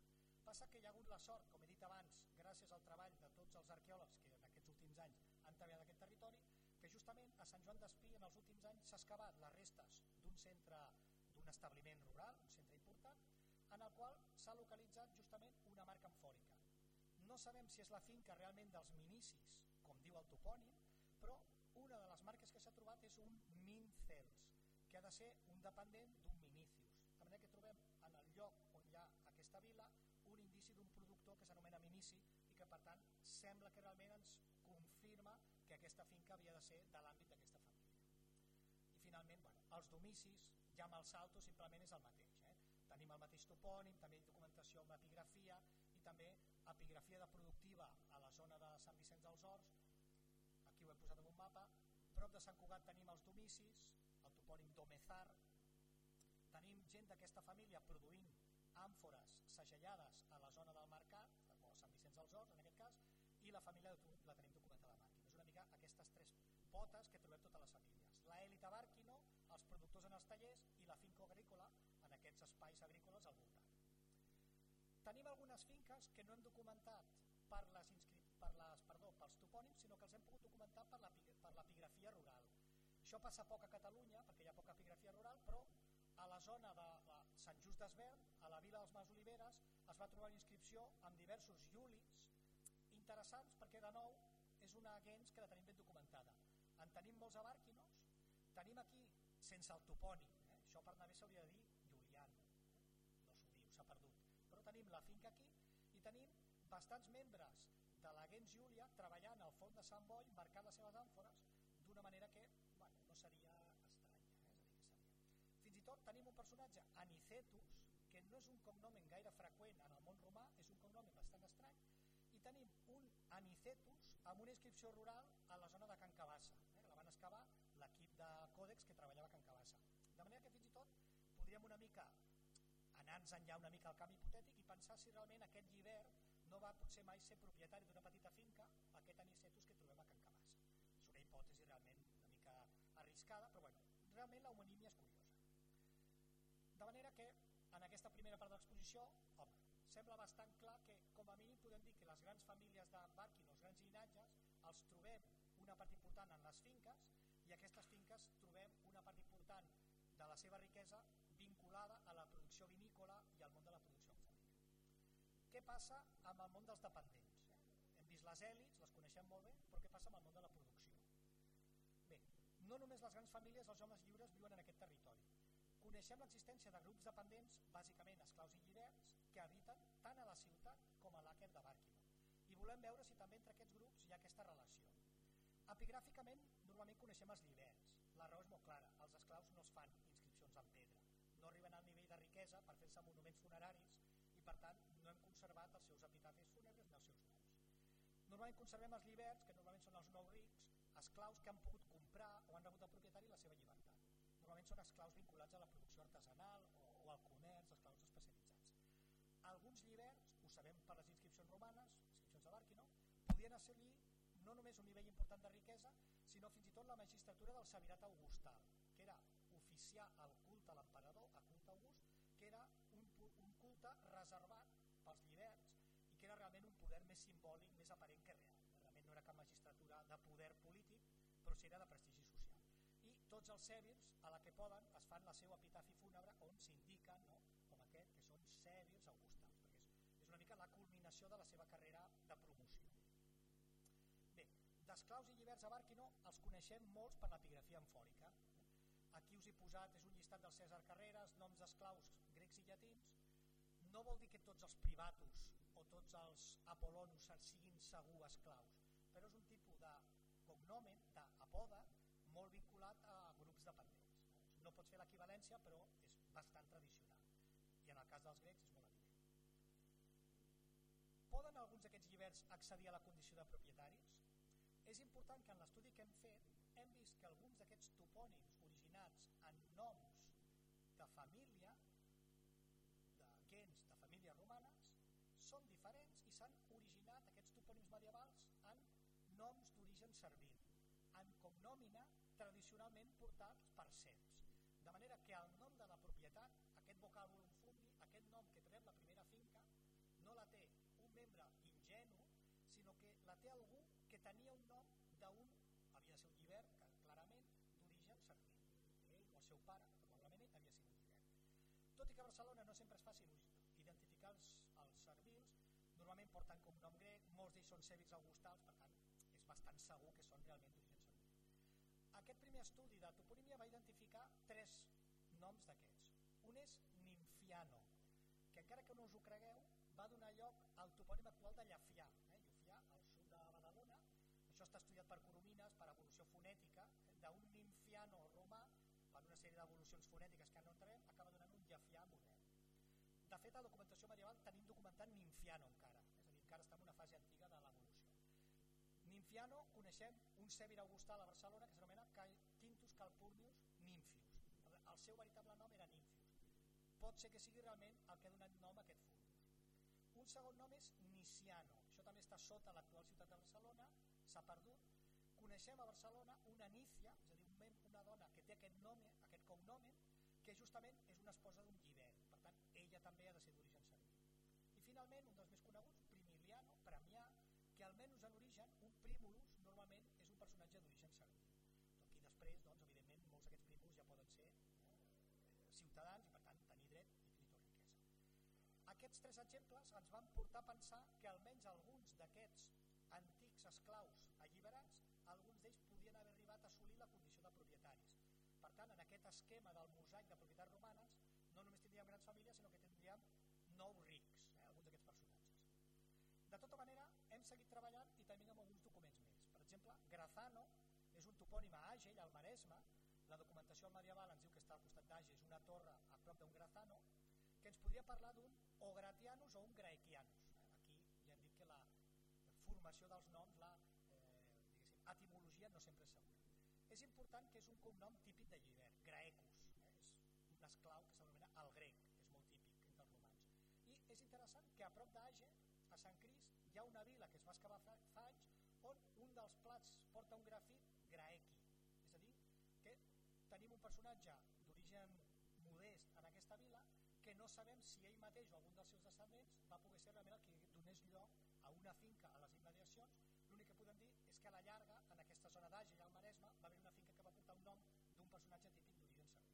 Passa que hi ha hagut la sort, com he dit abans, gràcies al treball de tots els arqueòlegs que en aquests últims anys han treballat aquest territori, que justament a Sant Joan d'Espí en els últims anys s'ha excavat les restes d'un centre, d'un establiment rural, un centre important, en el qual s'ha localitzat justament una marca amfòrica. No sabem si és la finca realment dels minicis, com diu el topònim, però una de les marques que s'ha trobat és un Mincels, que ha de ser un dependent d'un Minicius. De manera que trobem en el lloc on hi ha aquesta vila un indici d'un productor que s'anomena Minici i que per tant sembla que realment ens confirma que aquesta finca havia de ser de l'àmbit d'aquesta família. I finalment, els domicis, ja amb el salto simplement és el mateix. Tenim el mateix topònim, també documentació amb epigrafia i també epigrafia de productiva a la zona de Sant Vicenç dels Horts, aquí ho he posat en un mapa, prop de Sant Cugat tenim els domicis, el topònim d'Omezar, tenim gent d'aquesta família produint àmfores segellades a la zona del Mercat, o Sant Vicenç dels Horts en aquest cas, i la família la tenim documentada a Màquina. És una mica aquestes tres potes que trobem totes les famílies. L'Èlite a Bàrquino, els productors en els tallers i la finca agrícola en aquests espais agrícoles al voltant. Tenim algunes finques que no hem documentat pels topònims, sinó que els hem pogut documentar per l'epigrafia rural. Això passa poc a Catalunya, perquè hi ha poca epigrafia rural, però a la zona de Sant Just d'Esvern, a la vila dels Mas Oliveres, es va trobar una inscripció amb diversos iulis interessants perquè, de nou, és una gens que la tenim ben documentada. En tenim molts a Bàrquinos, tenim aquí, sense el topònim, això per anar bé s'hauria de dir Juliano, no s'ho diu, s'ha perdut, però tenim la finca aquí i tenim bastants membres de la gens Júlia treballant al fons de Sant Boi, marcant les seves àmfores d'una manera que no seria fins i tot tenim un personatge, Anicetus, que no és un cognom gaire freqüent en el món romà, és un cognom bastant estrany, i tenim un Anicetus amb una inscripció rural a la zona de Can Cabassa, la van excavar l'equip de còdex que treballava a Can Cabassa. De manera que fins i tot podríem una mica anar-nos enllà una mica al camp hipotètic i pensar si realment aquest llibert no va potser mai ser propietari d'una petita finca, aquest Anicetus que trobem a Can Cabassa. És una hipòtesi realment una mica arriscada, però realment l'homonímia és curiosa. De manera que en aquesta primera part de l'exposició, sembla bastant clar que com a mínim podem dir que les grans famílies de Bàrquino, els grans llinatges, els trobem una part important en les finques i aquestes finques trobem una part important de la seva riquesa vinculada a la producció vinícola i al món de la producció amfòrica. Què passa amb el món dels dependents? Hem vist les èlits, les coneixem molt bé, però què passa amb el món de la producció? Bé, no només les grans famílies, els homes lliures viuen en aquest territori. Coneixem l'existència de grups dependents, bàsicament esclaus i lliberts, que habiten tant a la ciutat com a l'Àquer de Bàrquino. I volem veure si també entre aquests grups hi ha aquesta relació. Epigràficament, normalment coneixem els lliberts. La raó és molt clara, els esclaus no es fan inscripcions en pedra, no arriben al nivell de riquesa per fer-se monuments funeraris i per tant no hem conservat els seus epitafis fúnebres ni els seus noms. Normalment conservem els lliberts, que normalment són els nous rics, esclaus que han pogut comprar o han rebut del propietari la seva llibertat. Normalment són esclaus vinculats a la producció artesanal o al comerç, esclaus especialitzats. Alguns lliberts, ho sabem per les inscripcions romanes, inscripcions de Bàrquino, podien assolir no només un nivell important de riquesa, sinó fins i tot la magistratura del Sevirat Augustal, que era oficiar el culte a l'emperador, a culte august, que era un culte reservat pels lliberts i que era realment un poder més simbòlic, més aparent que real. Realment no era cap magistratura de poder polític, però sí era de prestigi social. I tots els sèvirs, a la que poden, es fan la seva epitafi fúnebre on s'indiquen, com aquest, que són sèvirs augustals, perquè és una mica la culminació de la seva carrera de promoció. Bé, d'esclaus i lliberts a Bàrquino els coneixem molts per l'epigrafia amfòrica. Aquí us he posat, és un llistat del Cèsar Carreras, noms d'esclaus grecs i llatins. No vol dir que tots els privatus o tots els apolonus siguin segur esclaus, però és un tipus de cognomen, d'apode, molt vinculat a grups dependents. No pots fer l'equivalència, però és bastant tradicional. I en el cas dels grecs és molt evident. Poden alguns d'aquests lliberts accedir a la condició de propietaris? És important que en l'estudi que hem fet hem vist que alguns d'aquests topònims originats en noms de família, de gens de famílies romanes, són diferents i s'han originat aquests topònims medievals en noms d'origen servil, en cognomina tradicionalment portats per serfs. De manera que el nom de la propietat, aquest vocàbulum fundi, aquest nom que trobem la primera finca, no la sinó que la té algú que tenia un nom d'un, havia de ser un llibert, clarament, d'origen serví. Ell o el seu pare, probablement ell, havia sigut llibert. Tot i que a Barcelona no sempre és fàcil identificar els servils, normalment porten com nom grec, molts d'ells són cèvils augustals, per tant, és bastant segur que són realment d'origen serví. Aquest primer estudi de toponímia va identificar 3 noms d'aquests. Un és Ninfiano, que encara que no us ho cregueu, va donar lloc al topònim actual de Llafià. Llafià, al sud de Badalona. Això està estudiat per Coromines, per evolució fonètica, d'un Ninfiano romà, per una sèrie d'evolucions fonètiques que no entrarem, acaba donant un Llafià modern. De fet, a la documentació medieval tenim documentat Ninfiano encara, és a dir, encara està en una fase antiga de l'evolució. Ninfiano, coneixem un cèvir augustal a Barcelona que s'anomena Quintus Calpurnius Nymphius. El seu veritable nom era Nymphius. Pot ser que sigui realment el que ha donat nom a aquest furnius. Un segon nom és Niciano, això també està sota l'actual ciutat de Barcelona, s'ha perdut. Coneixem a Barcelona una Nícia, és a dir, una dona que té aquest cognomen, que justament és una esposa d'un llibert, per tant, ella també ha de ser d'origen serví. I finalment, un dels més coneguts, Primiliano, Premià, que almenys en origen, un Primulus normalment és un personatge d'origen serví. Tot i després, doncs, evidentment, molts d'aquests Primulus ja poden ser ciutadans i per tant tenir dret i fins i tot riquesa. Aquests 3 exemples ens van portar a pensar que almenys alguns d'aquests antics esclaus alliberats, alguns d'ells podien haver arribat a assolir la condició de propietaris. Per tant, en aquest esquema del mosaic de propietats romanes no només tindríem grans famílies, sinó que tindríem 9 rics, alguns d'aquests personatges. De tota manera, hem seguit treballant i tenim alguns documents més. Per exemple, Grazano és un topònim a Àgell, al Maresme. La documentació medieval ens diu que està al costat d'Àgell, és una torre a prop d'un Grazano, que ens podria parlar d'un Ogratianus o un Graecianus. Aquí ja hem dit que la formació dels noms, la etimologia no sempre és segura. És important que és un cognom típic de llibert, Graecus, és un esclau que s'anomena el grec, és molt típic entre els romans. I és interessant que a prop d'Àgell, a Sant Crist, hi ha una vila que es va excavar fa anys on un dels plats porta un grafit Graeci, és a dir, que tenim un personatge d'origen modest en aquesta vila que no sabem si ell mateix o algun dels seus descendents va poder ser realment el que donés lloc a una finca a les immediacions. L'únic que podem dir és que a la llarga, en aquesta zona d'Àgell i al Maresme, va haver una finca que va portar un nom d'un personatge típic d'origen serví.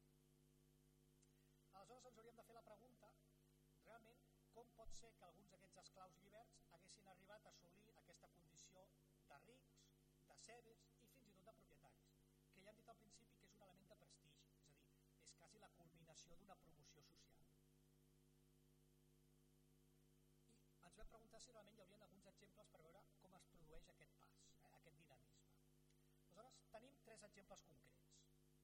Aleshores ens hauríem de fer la pregunta, realment, com pot ser que alguns d'aquests esclaus lliberts haguessin arribat a assolir aquesta condició de rics, de cèvils i fins i tot de propietaris, que ja hem dit al principi que és un element de prestigi, és a dir, és quasi la culminació d'una promoció social. I ens vam preguntar si realment hi haurien alguns exemples per veure com es produeix aquest pas, aquest dinamisme. Aleshores, tenim 3 exemples concrets.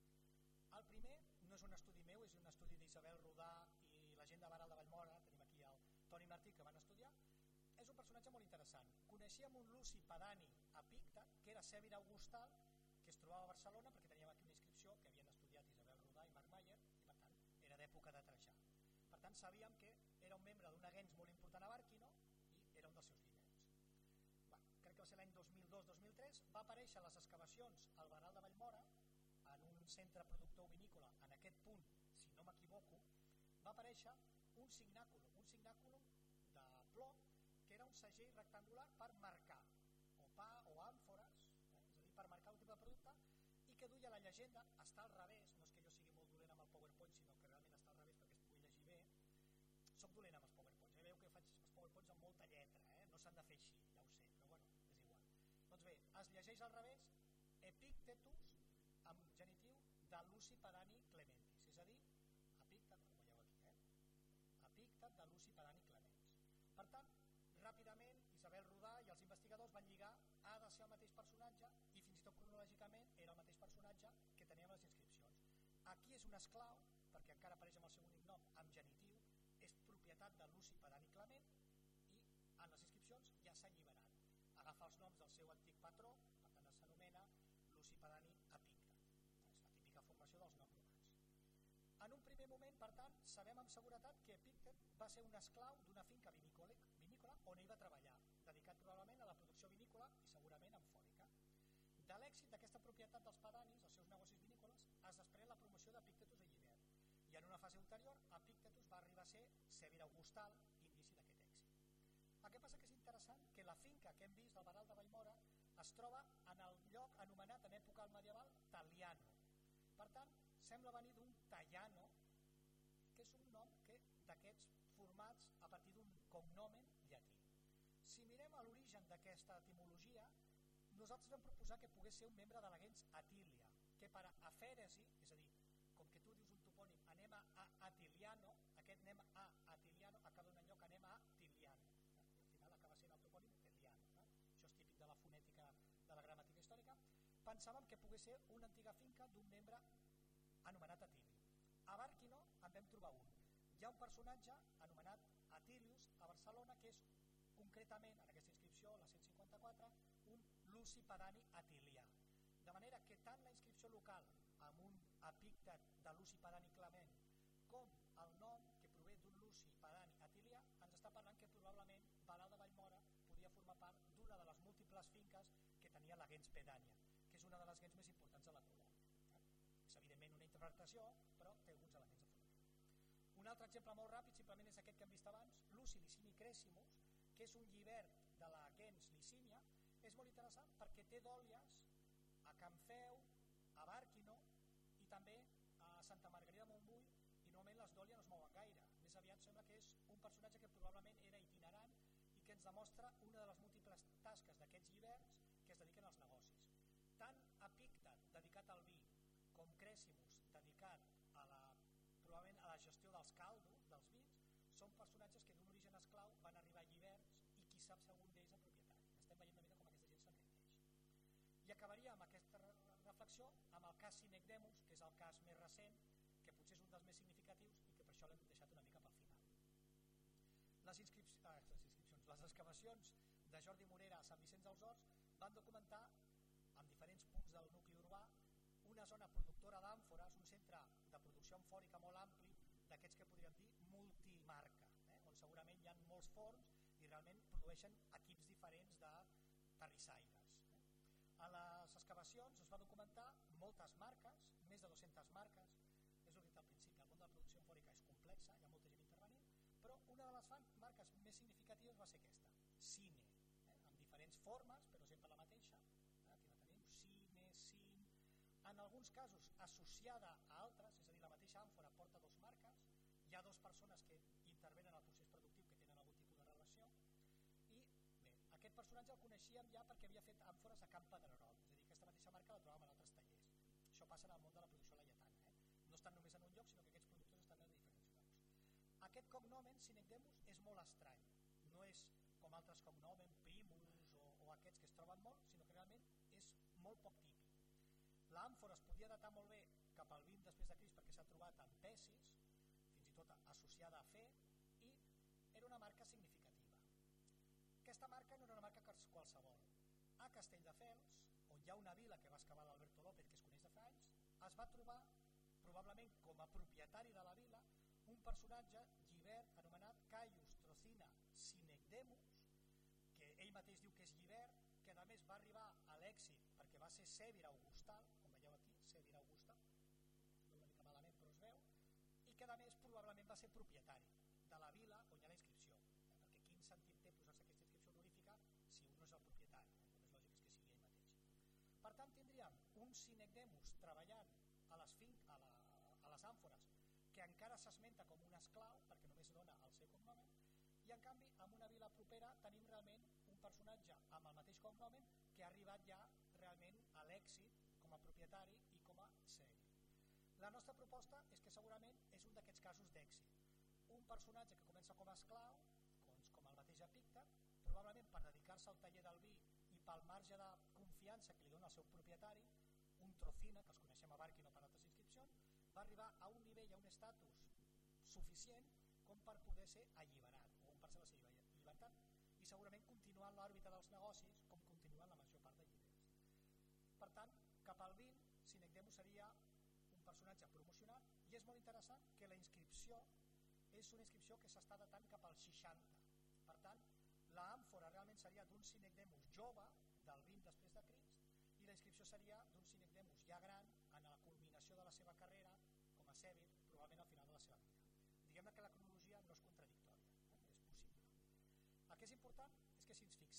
El primer no és un estudi meu, és un estudi d'Isabel Rodà i la gent de l'Aral de Vallmora, tenim aquí el Toni Martí que van estudiar. És un personatge molt interessant. Coneixíem un Luci Pedani Epíctet, que era cèvir augustal, que es trobava a Barcelona perquè teníem aquí una inscripció que havien estudiat Isabel Rodà i Marc Mayer, i per tant era d'època de Trajà. Per tant sabíem que era un membre d'una gens molt important a Bàrquino i era un dels seus lliberts. Crec que va ser l'any 2002-2003, va aparèixer a les excavacions al Baral de Vallmora, en un centre productor vinícola, en aquest punt, si no m'equivoco, va aparèixer un signàculum de plom, que era un segell rectangular per marcar o pa o àmfores, és a dir, per marcar un tipus de producte, i que duia la llegenda, està al revés, no és que jo sigui molt dolent amb el PowerPoint, sinó que realment està al revés perquè es pugui llegir bé. Soc dolent amb els PowerPoints, veieu que faig els PowerPoints amb molta lletra, no s'han de fer així, ja ho sé, però bueno, és igual. Doncs bé, es llegeix al revés, Epictetus, amb genitiu, de Luci Pedani Clementis, és a dir, Epíctet, com veieu aquí, Epíctet de Luci Pedani Clementis. Per tant, ràpidament, Isabel Rodà i els investigadors van lligar, ha de ser el mateix personatge, i fins i tot cronològicament era el mateix personatge que teníem a les inscripcions. Aquí és un esclau, perquè encara apareix amb el seu únic nom, amb genitiu, és propietat de Luci Pedani Clement, i en les inscripcions ja s'ha alliberat. Agafa els noms del seu antic patró, per tant s'anomena Luci Pedani Epíctet. És la típica formació dels noms romans. En un primer moment, per tant, sabem amb seguretat que Epíctet va ser un esclau d'una finca vinícola on ell va treballar, dedicat probablement a la producció vinícola i segurament amfòrica. De l'èxit d'aquesta propietat dels Pedanis, els seus negocis vinícoles, es desprèn la promoció d'Epictetus a llibert, i en una fase ulterior Epictetus va arribar a ser cèvir augustal, indici d'aquest èxit. que passa que és interessant que la finca que hem vist del Baral de Vallmora es troba en el lloc anomenat en època medieval Taliano. Per tant, sembla venir d'un Tallano, que és un nom d'aquests formats a partir d'un cognomen llatí. Si mirem a l'origen d'aquesta etimologia, nosaltres vam proposar que pogués ser un membre de la gens Atília, que per afèresi, és a dir, com que tu dius un topònim, anem a Atiliano, aquest anem a Atiliano acaba d'un lloc, anem a Tiliano. Al final acaba sent el topònim Tiliano. Això és típic de la fonètica de la gramàtica històrica. Pensàvem que pogués ser una antiga finca d'un membre anomenat Atili. A Bàrquino en vam trobar un. Hi ha un personatge anomenat Atilius a Barcelona que és concretament, en aquesta inscripció, la 154, un Luci Pedani Atilià. De manera que tant la inscripció local amb un epíctet de Luci Pedani Clement com el nom que prové d'un Luci Pedani Atilià ens està parlant que probablement Baral de Vallmora podia formar part d'una de les múltiples finques que tenia la gens Pedània, que és una de les gens més importants de la colònia. És evidentment una interpretació, però té alguns elements de fonètica. Un altre exemple molt ràpid simplement és aquest que hem vist abans, Luci Licini Cressimus, que és un llibert de la gens Licínia. És molt interessant perquè té dòlies a Can Feu, a Bàrquino i també a Santa Margarida de Montbui, i normalment les dòlies no es mouen gaire. Més aviat sembla que és un personatge que probablement era itinerant i que ens demostra una de les múltiples tasques d'aquests lliberts que es dediquen als negocis. Tant Epíctet, dedicat al vi, com Cressimus, dedicat probablement a la gestió dels caldos, dels vins, són personatges que d'un origen esclau van arribar a lliberts i qui sap si algun d'ells a propietari. Estem veient una mica com aquesta gent s'enriqueix. I acabaria amb aquesta reflexió amb el cas Cinecdemus, que és el cas més recent, que potser és un dels més significatius i que per això l'hem deixat una mica pel final. Les excavacions de Jordi Morera a Sant Vicenç dels Horts van documentar en diferents punts del nucli urbà una zona productora d'àmfores, un centre de producció amfòrica molt ampli, d'aquests que podríem dir multimarca, on segurament hi ha molts forns i realment produeixen equips diferents de terrissaires. A les excavacions es va documentar moltes marques, més de 200 marques. És el que he dit al principi, el món de la producció amfòrica és complexa, hi ha molta gent intervenint, però una de les marques més significatives va ser aquesta, Cine, amb diferents formes, però sempre la mateixa. Aquí la tenim, Cine, Cin, en alguns casos associada a altres, és a dir, la mateixa àmfora porta dues marques, hi ha dues persones que intervenen al procés productiu que tenen algun tipus de relació, i bé, aquest personatge el coneixíem ja perquè havia fet àmfores a Camp Pedrerol, és a dir, aquesta mateixa marca la trobàvem en altres tallers. Això passa en el món de la producció laietana, no estan només en un lloc, sinó que aquests productors estan en diferents llocs. Aquest cognomen, Cinecdemus, és molt estrany, no és com altres cognomen, Primus o aquests que es troben molt, sinó que realment és molt poc típic. L'àmfora es podia datar molt bé cap al 20 després de Crist perquè s'ha trobat en Pecis, fins i tot associada a Fe, i era una marca significativa. Aquesta marca no era una marca qualsevol. A Castelldefels, on hi ha una vila que va excavar l'Alberto López, que es coneix de fa anys, es va trobar, probablement com a propietari de la vila, un personatge llibert anomenat Caius Trocina Cinecdemus, que ell mateix diu que és llibert, que a més va arribar a l'èxit perquè va ser Sèvir Augustal, com veieu aquí, Sèvir Augusta, no una mica malament però es veu, i que a més probablement va ser propietari de la vila on hi ha la inscripció, perquè quin sentit té posar-se aquesta inscripció honorífica si un no és el propietari, el més lògic és que sigui ell mateix. Per tant tindríem un Cinecdemus treballant a les àmfores que encara s'esmenta com un esclau perquè només dona el seu cognomen, i en canvi en una vila propera tenim realment un personatge amb el mateix cognomen que ha arribat ja realment a l'èxit com a propietari i com a Sèvir. La nostra proposta és que segurament és un d'aquests casos d'èxit, un personatge que comença com a esclau, doncs com el mateix Epíctet, probablement per dedicar-se al taller del vi i pel marge de confiança que li dona el seu propietari, un Trocina, que els coneixem a Bàrquino per altres inscripcions, va arribar a un nivell, a un estatus suficient com per poder ser alliberat, o un parcel·la ser llibertat, i segurament continuar en l'òrbita dels negocis com continuen la major part de llibres. Per tant, cap al 20, Cinecdemus seria un personatge promocionat, i és molt interessant que la inscripció és una inscripció que s'està datant cap al 60. Per tant, l'àmfora realment seria d'un Cinecdemus jove, del 20 després de Crist, i la inscripció seria d'un Cinecdemus ja gran en la culminació de la seva carrera com a Sèvir, probablement al final de la seva vida. Diguem-ne que la cronologia no és contradictòria, és possible. El que és important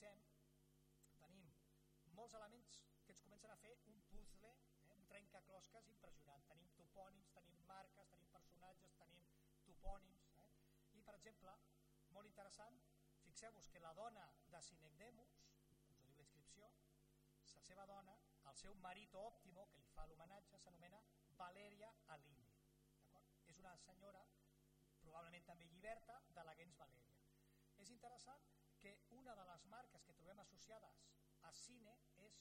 analitzem, tenim molts elements que ens comencen a fer un puzzle, un trencaclosques impressionant. Tenim topònims, tenim marques, tenim personatges, tenim topònims, i per exemple, molt interessant, fixeu-vos que la dona de Cinecdemus, us ho diu la inscripció, la seva dona, el seu marito òptimo, que li fa l'homenatge, s'anomena Valeria Aline. És una senyora, probablement també lliberta, de la gens Valèria. És interessant que una de les marques que trobem associades a Cine és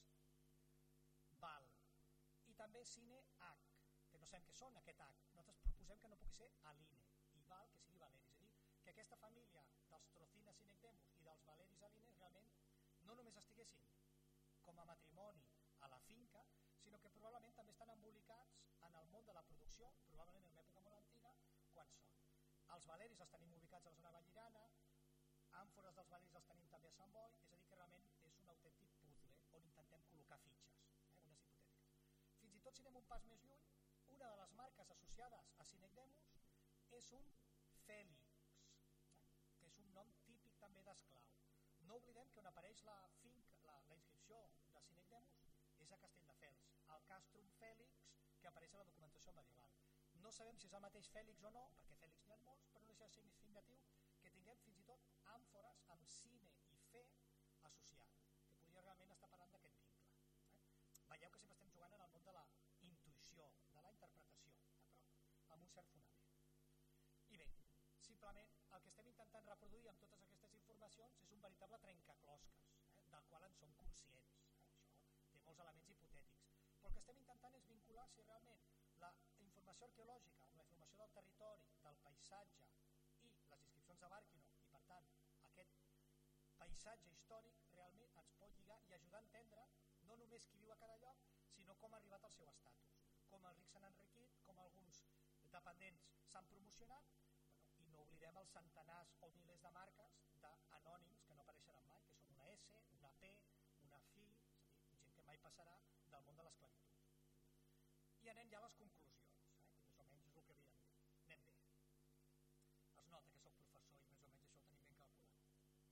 Val i també Cine H, que no sabem què són aquest H. Nosaltres proposem que no pugui ser Aline i Val que sigui Valeri, és a dir, que aquesta família dels Trocina Cinecdemus i dels Valeris Alines realment no només estiguessin com a matrimoni a la finca, sinó que probablement també estan embolicats en el món de la producció, probablement en una època molt antiga, quan són. Els Valeris els tenim ubicats a la zona vallirana, àmfores dels Valeris els tenim també a Sant Boi, és a dir que realment és un autèntic puzzle on intentem col·locar fitxes, unes hipotètiques. Fins i tot si anem un pas més lluny, una de les marques associades a Cinecdemus és un Fèlix, que és un nom típic també d'esclau. No oblidem que on apareix la inscripció de Cinecdemus és a Castelldefels, el Castrum Fèlix que apareix a la documentació medieval. No sabem si és el mateix Fèlix o no, perquè Fèlix n'hi ha molts, però no deixa de ser significatiu que tinguem fins i tot àmfores amb cine i fe associat, que podria realment estar parlant d'aquest vincle. Veieu que sempre estem jugant en el món de la intuïció, de la interpretació, però amb un cert fonament. I bé, simplement el que estem intentant reproduir amb totes aquestes informacions és un veritable trencaclosques, del qual en som conscients. Això té molts elements hipotètics. Però el que estem intentant és vincular si realment la informació arqueològica amb la informació del territori, del paisatge i les inscripcions de Bàrquino, i per tant aquest paisatge històric realment ens pot lligar i ajudar a entendre no només qui viu a cada lloc, sinó com ha arribat al seu estatus, com els rics s'han enriquit, com alguns dependents s'han promocionat, i no oblidem els centenars o milers de marques d'anònims que no apareixeran mai, que són una S, una P, una FI, és a dir, gent que mai passarà del món de l'esclavitud. I anem ja a les conclusions, que més o menys és el que havíem dit. Anem bé. Es nota que soc professor i més o menys això ho tenim ben calculat.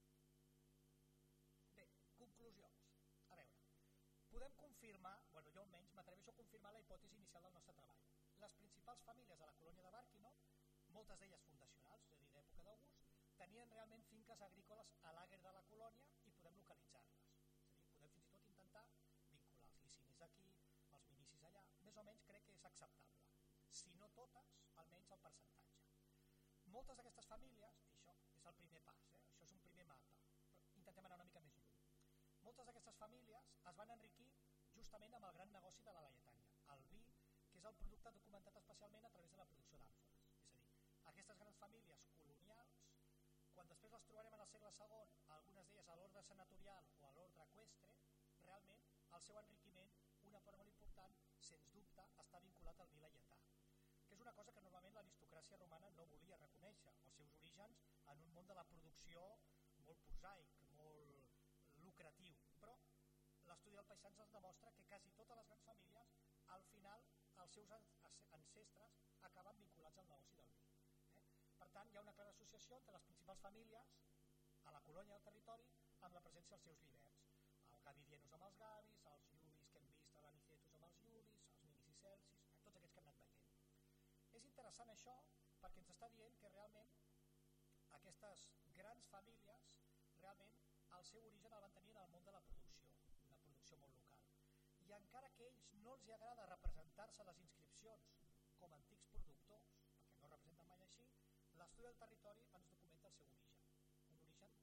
Bé, conclusions. A veure, podem confirmar, bueno, jo almenys m'atreveixo a confirmar la hipòtesi inicial del nostre treball. Les principals famílies de la colònia de Bàrquino, moltes d'elles fundacionals, és a dir, d'època d'August, tenien realment finques agrícoles a l'àguer de la colònia i podem localitzar-les. És a dir, podem fins i tot intentar vincular els licinis aquí, els minicis allà, més o menys crec que és acceptable. Si no totes, almenys el percentatge. Moltes d'aquestes famílies, i això és el primer pas, això és un primer mapa, però intentem anar una mica més lluny. Moltes d'aquestes famílies es van enriquir justament amb el gran negoci de la Laietània, el vi, que és el producte documentat especialment a través de la producció d'àmfores. És a dir, aquestes grans famílies colonials, quan després les trobarem en el segle II, algunes d'elles a l'ordre senatorial o a l'ordre eqüestre, realment el seu enriquiment, una part molt important, sens dubte, està vinculat al vi laietà, que és una cosa que normalment l'aristocràcia romana no volia reconèixer, els seus orígens en un món de la producció molt prosaic, molt lucratiu, però l'estudi del paisatge ens demostra que quasi totes les grans famílies, al final, els seus ancestres acaben vinculats al negoci del vi. Per tant, hi ha una clara associació entre les principals famílies a la colònia del territori amb la presència dels seus lliberts. El Gavidienus amb els Gavis, els Iulis que hem vist a l'Anicetus amb els Iulis, els Minicis Celsis, tots aquests que hem anat veient. És interessant això perquè ens està dient que realment aquestes grans famílies realment el seu origen el van tenir en el món de la producció, una producció molt local. I encara que a ells no els agrada representar-se a les inscripcions com antics productors, perquè no representen mai així, l'estudi del territori ens documenta el seu origen, un origen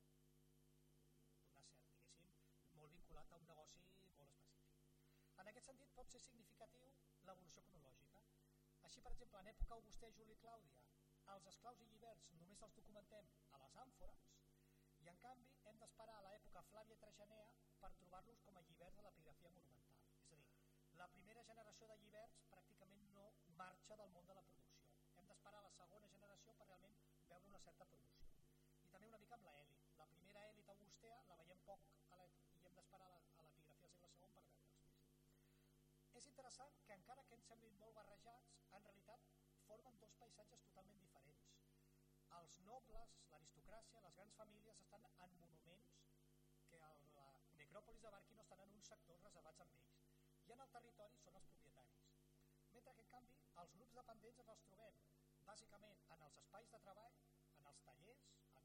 d'una cert, diguéssim, molt vinculat a un negoci molt específic. En aquest sentit pot ser significatiu l'evolució cronològica. Així, per exemple, en època Augustà i Juli Clàudia, els esclaus i lliberts només els documentem a les àmfores, i en canvi hem d'esperar a l'època Flàvia Trajanea per trobar-los com a lliberts de l'epigrafia monumental. És a dir, la primera generació de lliberts pràcticament no marxa del món de la producció. Hem d'esperar a la segona generació per realment veure una certa promoció. I també una mica amb l'elit. La primera elit augustea la veiem poc i hem d'esperar a l'epigrafia del segle II per veure'ls més. És interessant que encara que ens semblin molt barrejats, en realitat formen dos paisatges totalment diferents. Els nobles, l'aristocràcia, les grans famílies estan en monuments que necròpolis de Barquino estan en uns sectors reservats amb ells i en el territori són els propietaris. Mentre que, en canvi, els grups dependents ens els trobem bàsicament en els espais de treball, en els tallers,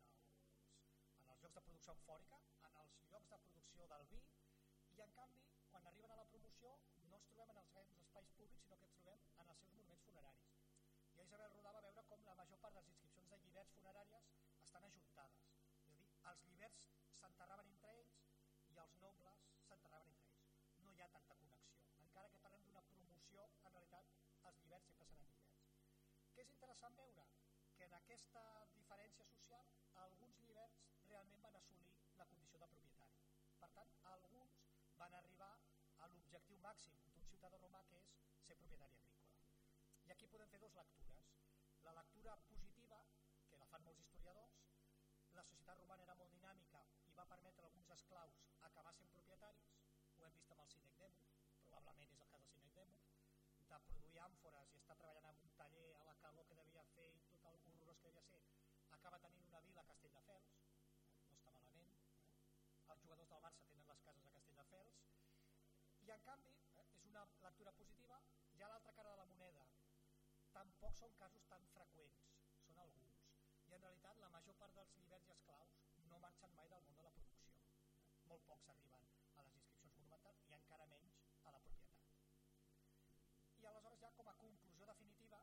en els llocs de producció amfòrica, en els llocs de producció del vi, i en canvi, quan arriben a la promoció, no els trobem en els grans espais públics, sinó que els trobem en els seus monuments funeraris. I a Isabel Rodà va veure com la major part de les inscripcions de lliberts funeràries estan ajuntades. És a dir, els lliberts s'enterraven entre ells i els nobles s'enterraven entre ells. No hi ha tanta connexió. Encara que parlem d'una promoció, en realitat els lliberts sempre seran lliberts. Què és interessant veure? Que en aquesta diferència social alguns lliberts realment van assolir la condició de propietari. Per tant, alguns van arribar a l'objectiu màxim d'un ciutadà romà, que és ser propietari agrícola. I aquí podem fer dues lectures. La lectura positiva, que la fan molts historiadors, la societat romana era molt dinàmica i va permetre a alguns esclaus acabar sent propietaris, ho hem vist amb el Cínic Demus, probablement és el cas del Cínic Demus, de produir àmfores i estar treballant en un taller a la calor que devia fer i tot el horrorós que devia ser, acaba tenint una vila a Castelldefels, no està malament, els jugadors del Barça tenen les cases a Castelldefels, i en canvi, és una lectura positiva, hi ha l'altra cara de la moneda, tampoc són casos tan freqüents, són alguns, i en realitat la major part dels lliberts i esclaus no marxen mai del món de la producció, molt pocs arriben a les inscripcions monumentals i encara menys a la propietat. I aleshores ja com a conclusió definitiva,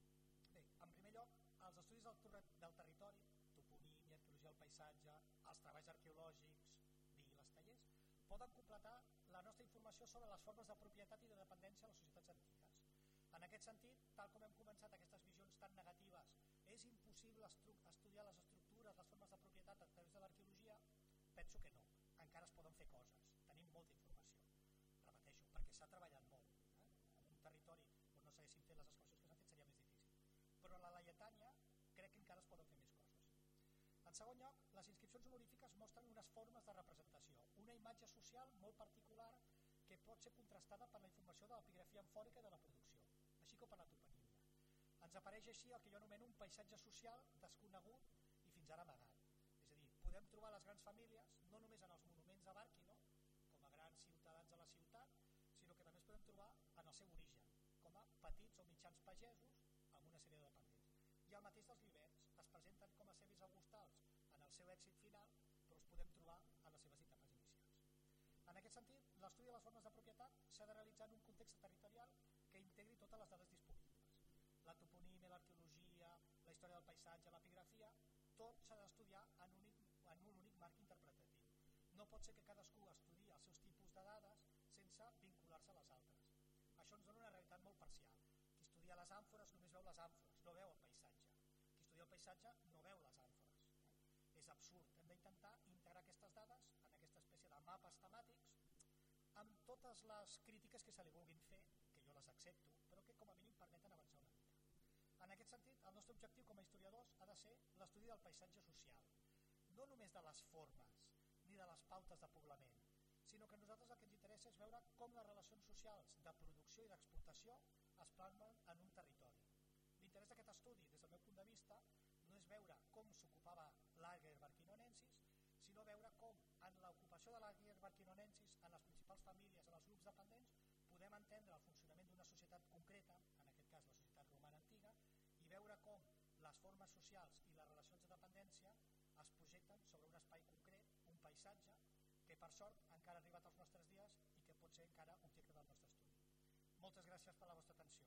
bé, en primer lloc, els estudis del territori, toponímia, arqueologia del paisatge, els treballs arqueològics, viles, tallers, poden completar la nostra informació sobre les formes de propietat i de dependència a les societats antigues. En aquest sentit, tal com hem començat aquestes visions tan negatives, és impossible estudiar les estructures, les formes de propietat a través de l'arqueologia? Penso que no, encara es poden fer coses, tenim molta informació, repeteixo, perquè s'ha treballat molt. En un territori on no s'haguessin fet les excavacions que s'han fet seria més difícil. Però a la Laietània crec que encara es poden fer més coses. En segon lloc, les inscripcions honorífiques mostren unes formes de representació, una imatge social molt particular que pot ser contrastada per la informació de l'epigrafia amfòrica i de la producció, així com per la toponímia. Ens apareix així el que jo anomeno un paisatge social desconegut i fins ara amagat. És a dir, podem trobar les grans famílies no només en els monuments a Barquino, com a grans ciutadans de la ciutat, sinó que també es podem trobar en el seu origen, com a petits o mitjans pagesos amb una sèrie de dependents. I el mateix dels lliberts, es presenten com a sevis augustals en el seu èxit final, però els podem trobar en les seves etapes inicials. En aquest sentit, l'estudi de les formes de propietat s'ha de realitzar en un context territorial que integri totes les dades disponibles. La toponímia, l'arqueologia, la història del paisatge, l'epigrafia, tot s'ha d'estudiar en un únic marc interpretatiu. No pot ser que cadascú estudiï els seus tipus de dades sense vincular-se a les altres. Això ens dona una realitat molt parcial. Qui estudia les àmfores només veu les àmfores, no veu el paisatge. Qui estudia el paisatge no veu les àmfores. És absurd. Hem d'intentar integrar aquestes dades en aquesta espècie de mapes temàtics amb totes les crítiques que se li vulguin fer, que jo les accepto, però que com a mínim permeten avançar una mica. En aquest sentit, el nostre objectiu com a historiadors ha de ser l'estudi del paisatge social, no només de les formes ni de les pautes de poblament, sinó que a nosaltres el que ens interessa és veure com les relacions socials de producció i d'explotació es plasmen en un territori. L'interès d'aquest estudi, des del meu punt de vista, no és veure com s'ocupava l'Ager Barquinonensis, sinó veure com en l'ocupació de l'Ager Barquinonensis, en les principals famílies, en els grups dependents, podem entendre el funcionament d'una societat concreta, en aquest cas la societat romana antiga, i veure com les formes socials i les relacions de dependència es projecten sobre un espai concret, un paisatge, que per sort encara ha arribat als nostres dies i que pot ser encara objecte del nostre estudi. Moltes gràcies per la vostra atenció.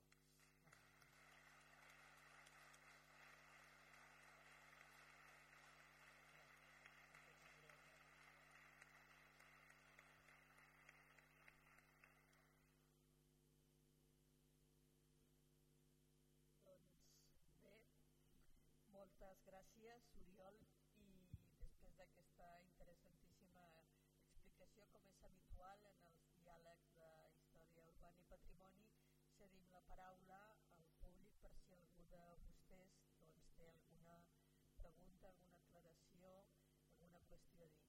Moltes gràcies, Oriol, i després d'aquesta interessantíssima explicació, com és habitual en els diàlegs de història urbana i patrimoni, cedim la paraula al públic per si algú de vostès doncs, té alguna pregunta, alguna aclaració, alguna qüestió a dir.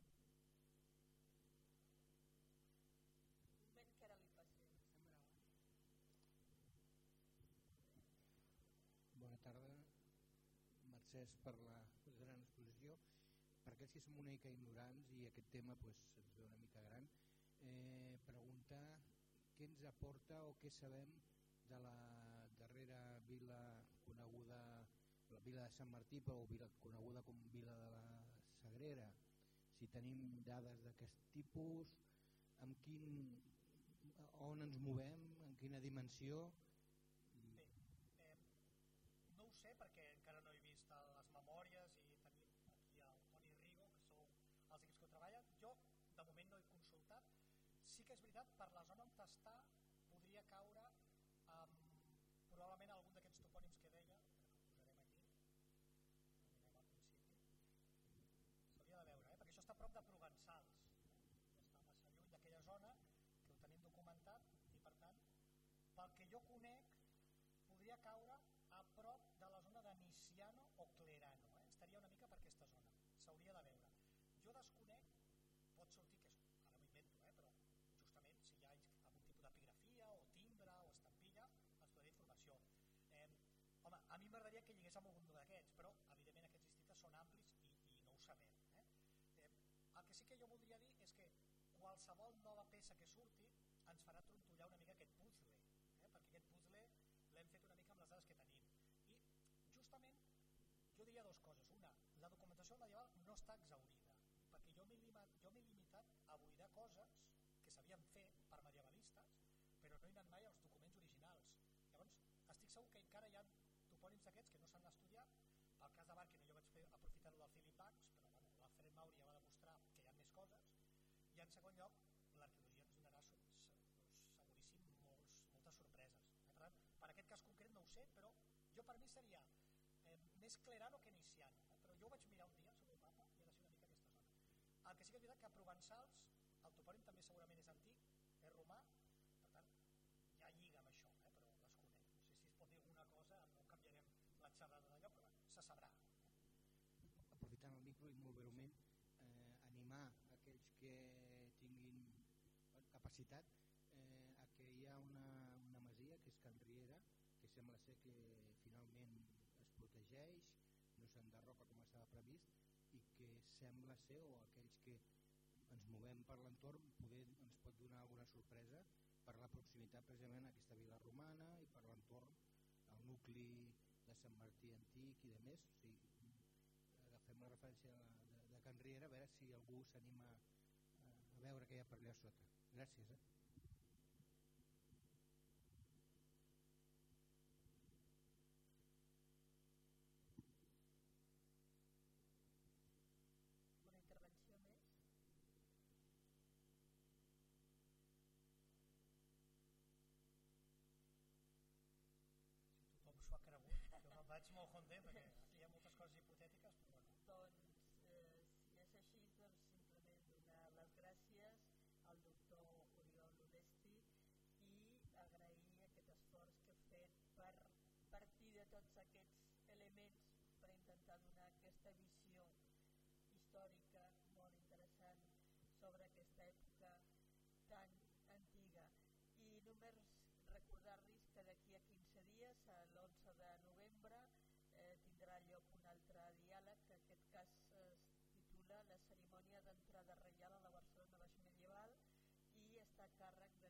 Un moment que ara li passem. Bona tarda. Mercès per la gran exposició. Per aquells si som una mica ignorants i aquest tema pues, ens ve una mica gran, preguntar què ens aporta o què sabem de la darrera vila coneguda, la vila de Sant Martí, però coneguda com Vila de la Sagrera, si tenim dades d'aquest tipus, on ens movem, en quina dimensió. No ho sé perquè encara no he vist les memòries i tenim aquí el Toni Rigo, que sou els equips que ho treballen. Jo de moment no he consultat. Sí que és veritat, per la zona on està podria caure probablement algun d'aquests topònims que deia, que posarem aquí, anirem al principi. S'hauria de veure, perquè això està a prop de Provençals, està massa lluny d'aquella zona, que ho tenim documentat, i per tant, pel que jo conec, podria caure a prop de la zona de Niciano o Clerano, estaria una mica per aquesta zona, s'hauria de veure. Jo desconec, pot sortir que és, ara m'ho invento, però justament si hi ha algun tipus d'epigrafia o timbre o estampilla, ens podria informació. Home, a mi m'agradaria que hi hagués algun d'aquests, però evidentment aquests districtes són amplis i no ho sabem. El que sí que jo voldria dir és que qualsevol nova peça que surti ens farà trontollar una mica aquest puzzle, perquè aquest puzzle l'hem fet una mica amb les dades que tenim. I justament jo diria dues coses. Una, la documentació medieval no està exhaurida, perquè jo m'he limitat a buidar coses que s'havien fet per medievalistes, però no he anat mai als documents originals. Llavors, estic segur que encara hi ha topònims d'aquests que no s'han estudiat. Pel cas de Bàrquina jo vaig aprofitar-ho del Philip Banks, però l'Alfred Mauri ja va demostrar que hi ha més coses. I en segon lloc, l'arqueologia ens donarà seguríssim moltes sorpreses. Per tant, per aquest cas concret no ho sé, però jo per mi seria més Clerano que Niciano, però jo ho vaig mirar un dia sobre el mapa i ha de ser una mica aquesta zona. El que sí que és veritat que a Provençals el topònim també segurament és antic, és romà, per tant ja lliga amb això, però desconec. No sé si es pot dir alguna cosa, no canviarem la xerrada d'allò, però se sabrà. Aprofitant el micro i molt breument, animar aquells que tinguin capacitat a que hi ha una masia que és Can Riera, que sembla ser que finalment es protegeix, no s'enderroca com estava previst, i que sembla ser, o aquells que ens movem per l'entorn, poder ens pot donar alguna sorpresa per la proximitat precisament a aquesta vila romana i per l'entorn, el nucli de Sant Martí antic i de més. O sigui, agafem la referència de Can Riera, a veure si algú s'anima a veure què hi ha per allà sota. Gràcies. S'ho ha cregut, jo me'n vaig molt content perquè aquí hi ha moltes coses hipotètiques, però bueno. Doncs si és així, doncs simplement donar les gràcies al doctor Oriol Olesti i agrair aquest esforç que ha fet per partir de tots aquests elements per intentar donar aquesta visió històrica molt interessant sobre aquesta època tan antiga. I només recordar-los que d'aquí a 15 dies, l'11 de novembre, tindrà lloc un altre diàleg, que en aquest cas es titula La cerimònia d'entrada reial a la Barcelona baix medieval, i està a càrrec